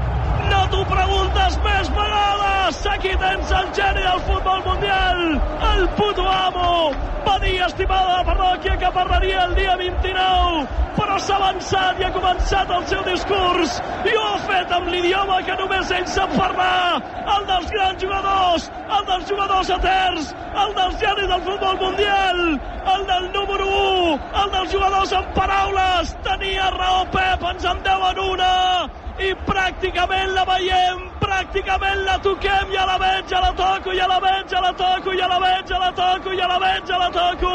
no t'ho preguntes més vegades. Aquí tens el geni del futbol mundial, el puto amo. Va dir, estimada parròquia, que parlaria el dia vint-i-nou, però s'ha avançat i ha començat el seu discurs i ho ha fet amb l'idioma que només ell sap parlar, el dels grans jugadors, el dels jugadors eterns, el dels genis del futbol mundial, el del número u, el dels jugadors amb paraules. Tenia raó Pep, ens en deuen una i pràcticament la veiem, pràcticament la toquem, ja la veig, ja la toco, ja la veig, ja la toco, ja la veig, ja la toco, ja la veig, ja la toco.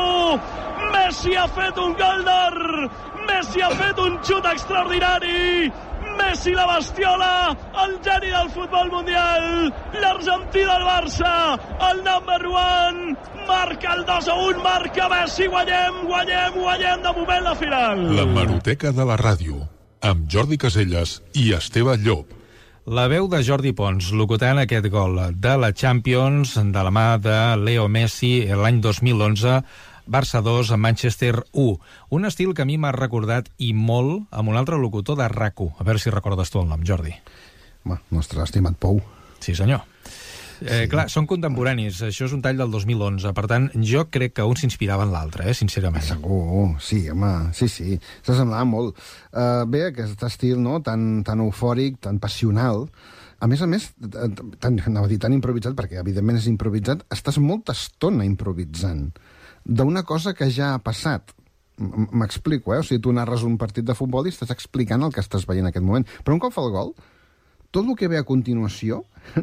Messi ha fet un gol d'or, Messi ha fet un xut extraordinari, Messi la bestiola, el geni del futbol mundial, l'argentí del Barça, el number one, marca el dos a un, marca Messi, guanyem, guanyem, guanyem de moment la final. La Hemeroteca de la Ràdio, amb Jordi Caselles i Esteve Llop. La veu de Jordi Pons, locutant aquest gol de la Champions de la mà de Leo Messi l'any dos mil onze, Barça dos, Manchester u. Un estil que a mi m'ha recordat i molt amb un altre locutor de RAC u. A veure si recordes tu el nom, Jordi. Home, nostre estimat Pou. Sí, senyor. Eh, sí. Clar, són contemporanis, això és un tall del dos mil onze, per tant, jo crec que un s'inspirava en l'altre, eh, sincerament. Segur, sí, home, sí, sí, s'assemblava molt. Uh, bé, aquest estil, no?, tan, tan eufòric, tan passional, a més a més, tan, anava a dir tan improvisat, perquè evidentment és improvisat, estàs molta estona improvisant d'una cosa que ja ha passat. M'explico, eh? O sigui, tu narres un partit de futbol i estàs explicant el que estàs veient en aquest moment, però un cop fa el gol, tot el que ve a continuació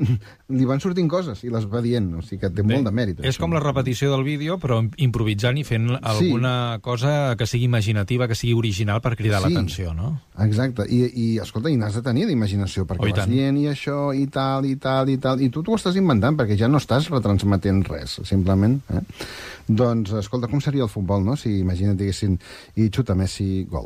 li van sortint coses i les va dient, o sigui que té Bé, molt de mèrit. És això. Com la repetició del vídeo, però improvisant i fent alguna sí. cosa que sigui imaginativa, que sigui original per cridar sí. l'atenció, no? Exacte, I, i escolta, i n'has de tenir d'imaginació, perquè oh, vas dient i això, i tal, i tal, i tal, i tu t'ho estàs inventant, perquè ja no estàs retransmetent res, simplement. Eh? Doncs, escolta, com seria el futbol, no?, si imagina't, diguessin, i xuta Messi, gol.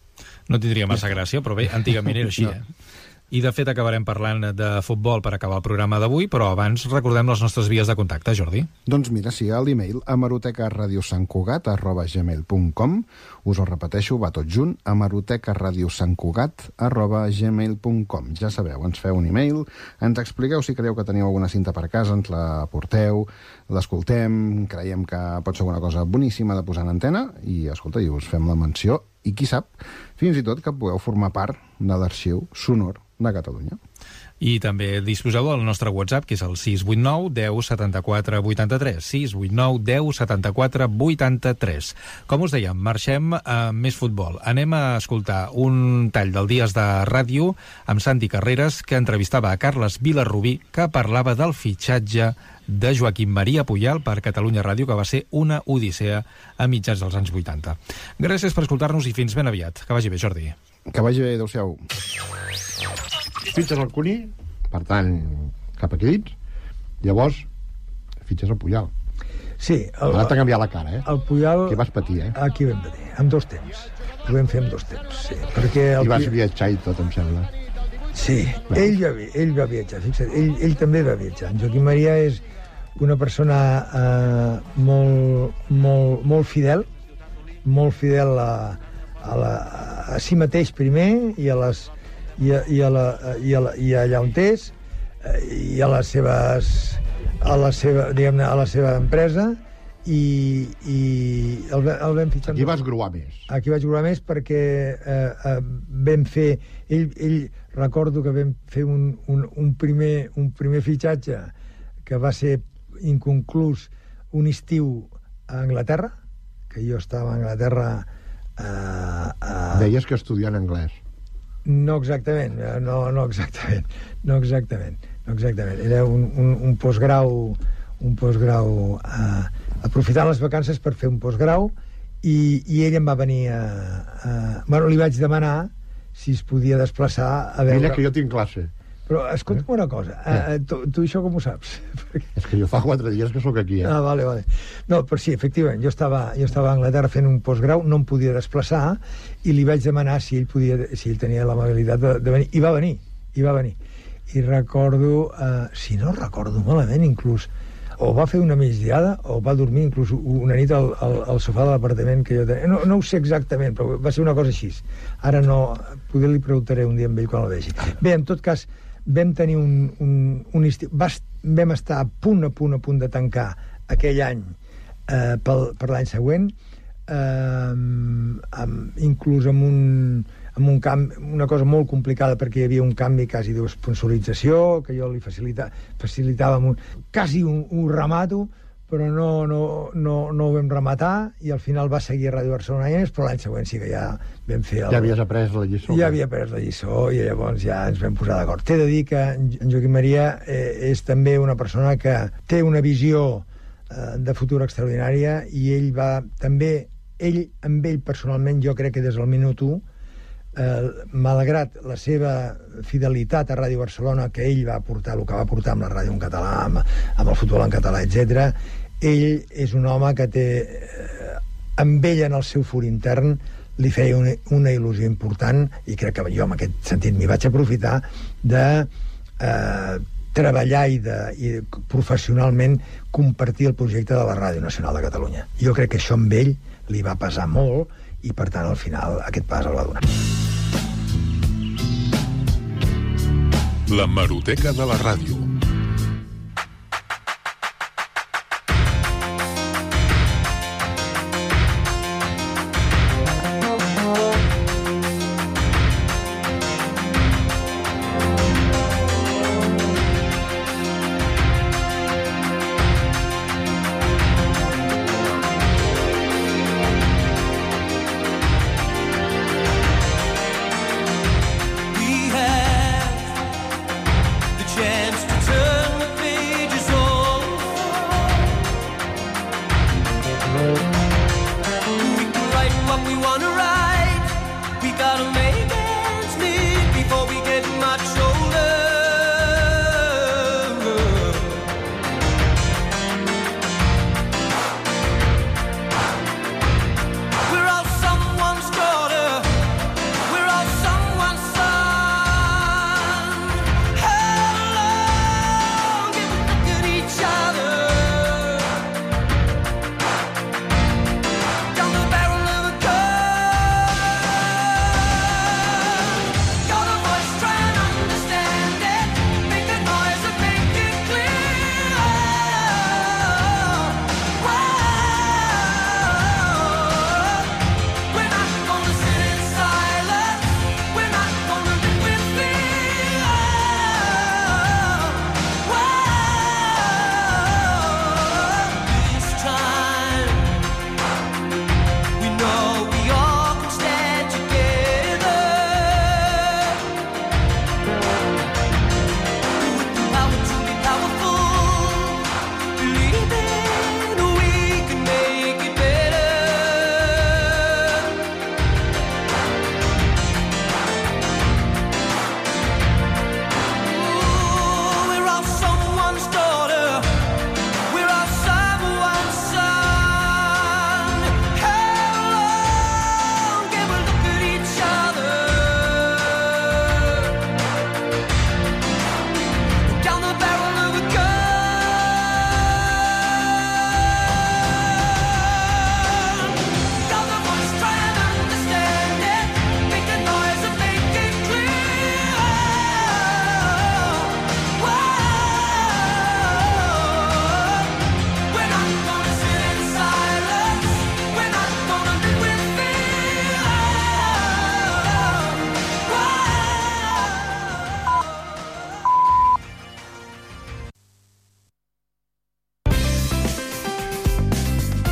No tindria massa gràcia, però bé, antigament era així, no. eh? I, de fet, acabarem parlant de futbol per acabar el programa d'avui, però abans recordem les nostres vies de contacte, Jordi. Doncs mira, sí, a l'email hemerotecaradiosantcugat arroba gmail punt com, us ho repeteixo, va tot junt, hemerotecaradiosantcugat arroba gmail punt com. Ja sabeu, ens feu un email, ens expliqueu si creieu que teniu alguna cinta per casa, ens la porteu, l'escoltem, creiem que pot ser una cosa boníssima de posar en antena, i, escolta, i us fem la menció, i qui sap, fins i tot que pugueu formar part de l'arxiu sonor de Catalunya. I també disposeu del nostre WhatsApp, que és el sis vuit nou deu setanta-quatre vuitanta-tres. sis vuit nou deu setanta-quatre vuitanta-tres. Com us dèiem, marxem a més futbol. Anem a escoltar un tall del Dies de Ràdio amb Santi Carreras, que entrevistava a Carles Vilarrubí, que parlava del fitxatge de Joaquim Maria Puyal per Catalunya Ràdio, que va ser una odissea a mitjans dels anys vuitanta. Gràcies per escoltar-nos i fins ben aviat. Que vagi bé, Jordi. Que vagi bé, adéu-siau. Fitxes el Cuní, per tant, cap aquí dins, llavors fitxes el Puyal. Sí. El, Ara t'ha canviat la cara, eh? El Puyal... Que vas patir, eh? Aquí vam patir, en dos temps. Ho vam fer en dos temps, sí. Perquè el I vas Puyal... viatjar i tot, em sembla. Sí, ell va, ell va viatjar, fixa't, ell, ell també va viatjar. En Joaquim Maria és una persona eh, molt, molt, molt fidel, molt fidel a, a, la, a si mateix primer i a les... I a, i, a la, i, a la, i allà on és i a les seves a la seva, diguem-ne, a la seva empresa i, i el, el vam fitxar. Aquí vas gruar més. Aquí vaig gruar més perquè eh, eh, vam fer ell, ell recordo que vam fer un, un, un, primer, un primer fitxatge que va ser inconclús un estiu a Anglaterra, que jo estava a Anglaterra eh, eh... Deies que estudiant anglès. No exactament, no, no exactament, no exactament, no exactament. Era un, un, un postgrau, un postgrau, eh, aprofitant les vacances per fer un postgrau i, i ell em va venir a, a... Bueno, li vaig demanar si es podia desplaçar a veure... Mira que jo tinc classe. Però escolta'm una cosa, eh, tu, tu això com ho saps? És que jo fa quatre dies que sóc aquí, eh? Ah, vale, vale. No, però sí, efectivament, jo estava, jo estava a Anglaterra fent un postgrau, no em podia desplaçar, i li vaig demanar si ell, podia, si ell tenia l'amabilitat de, de venir, i va venir, i va venir. I recordo, eh, si no recordo malament, inclús, o va fer una migdiada, o va dormir inclús una nit al, al, al sofà de l'apartament que jo tenia. No, no ho sé exactament, però va ser una cosa així. Ara no, poder li preguntaré un dia amb ell quan el vegi. Bé, en tot cas, vam tenir un, un, un estiu... Vam estar a punt, a punt, a punt de tancar aquell any eh, pel, per l'any següent, eh, amb, inclús amb un, amb un canvi, una cosa molt complicada perquè hi havia un canvi quasi de sponsorització, que jo li facilita, facilitava un, quasi un, un remato, però no, no, no, no ho vam rematar i al final va seguir a Ràdio Barcelona anys, però l'any següent sí que ja vam fer... El... Ja havies après la lliçó. Ja havia après la lliçó i llavors ja ens vam posar d'acord. T'he de dir que en Joaquim Maria eh, és també una persona que té una visió eh, de futur extraordinària i ell va també, ell, amb ell personalment, jo crec que des del minut u, eh, malgrat la seva fidelitat a Ràdio Barcelona, que ell va portar, el que va portar amb la ràdio en català, amb, amb el futbol en català, etcètera, ell és un home que té, eh, amb ell en el seu fur intern, li feia una, una il·lusió important i crec que jo en aquest sentit m'hi vaig aprofitar de eh, treballar i, de, i professionalment compartir el projecte de la Ràdio Nacional de Catalunya. Jo crec que això amb ell li va pesar molt i per tant al final aquest pas el va donar. La Hemeroteca de la Ràdio,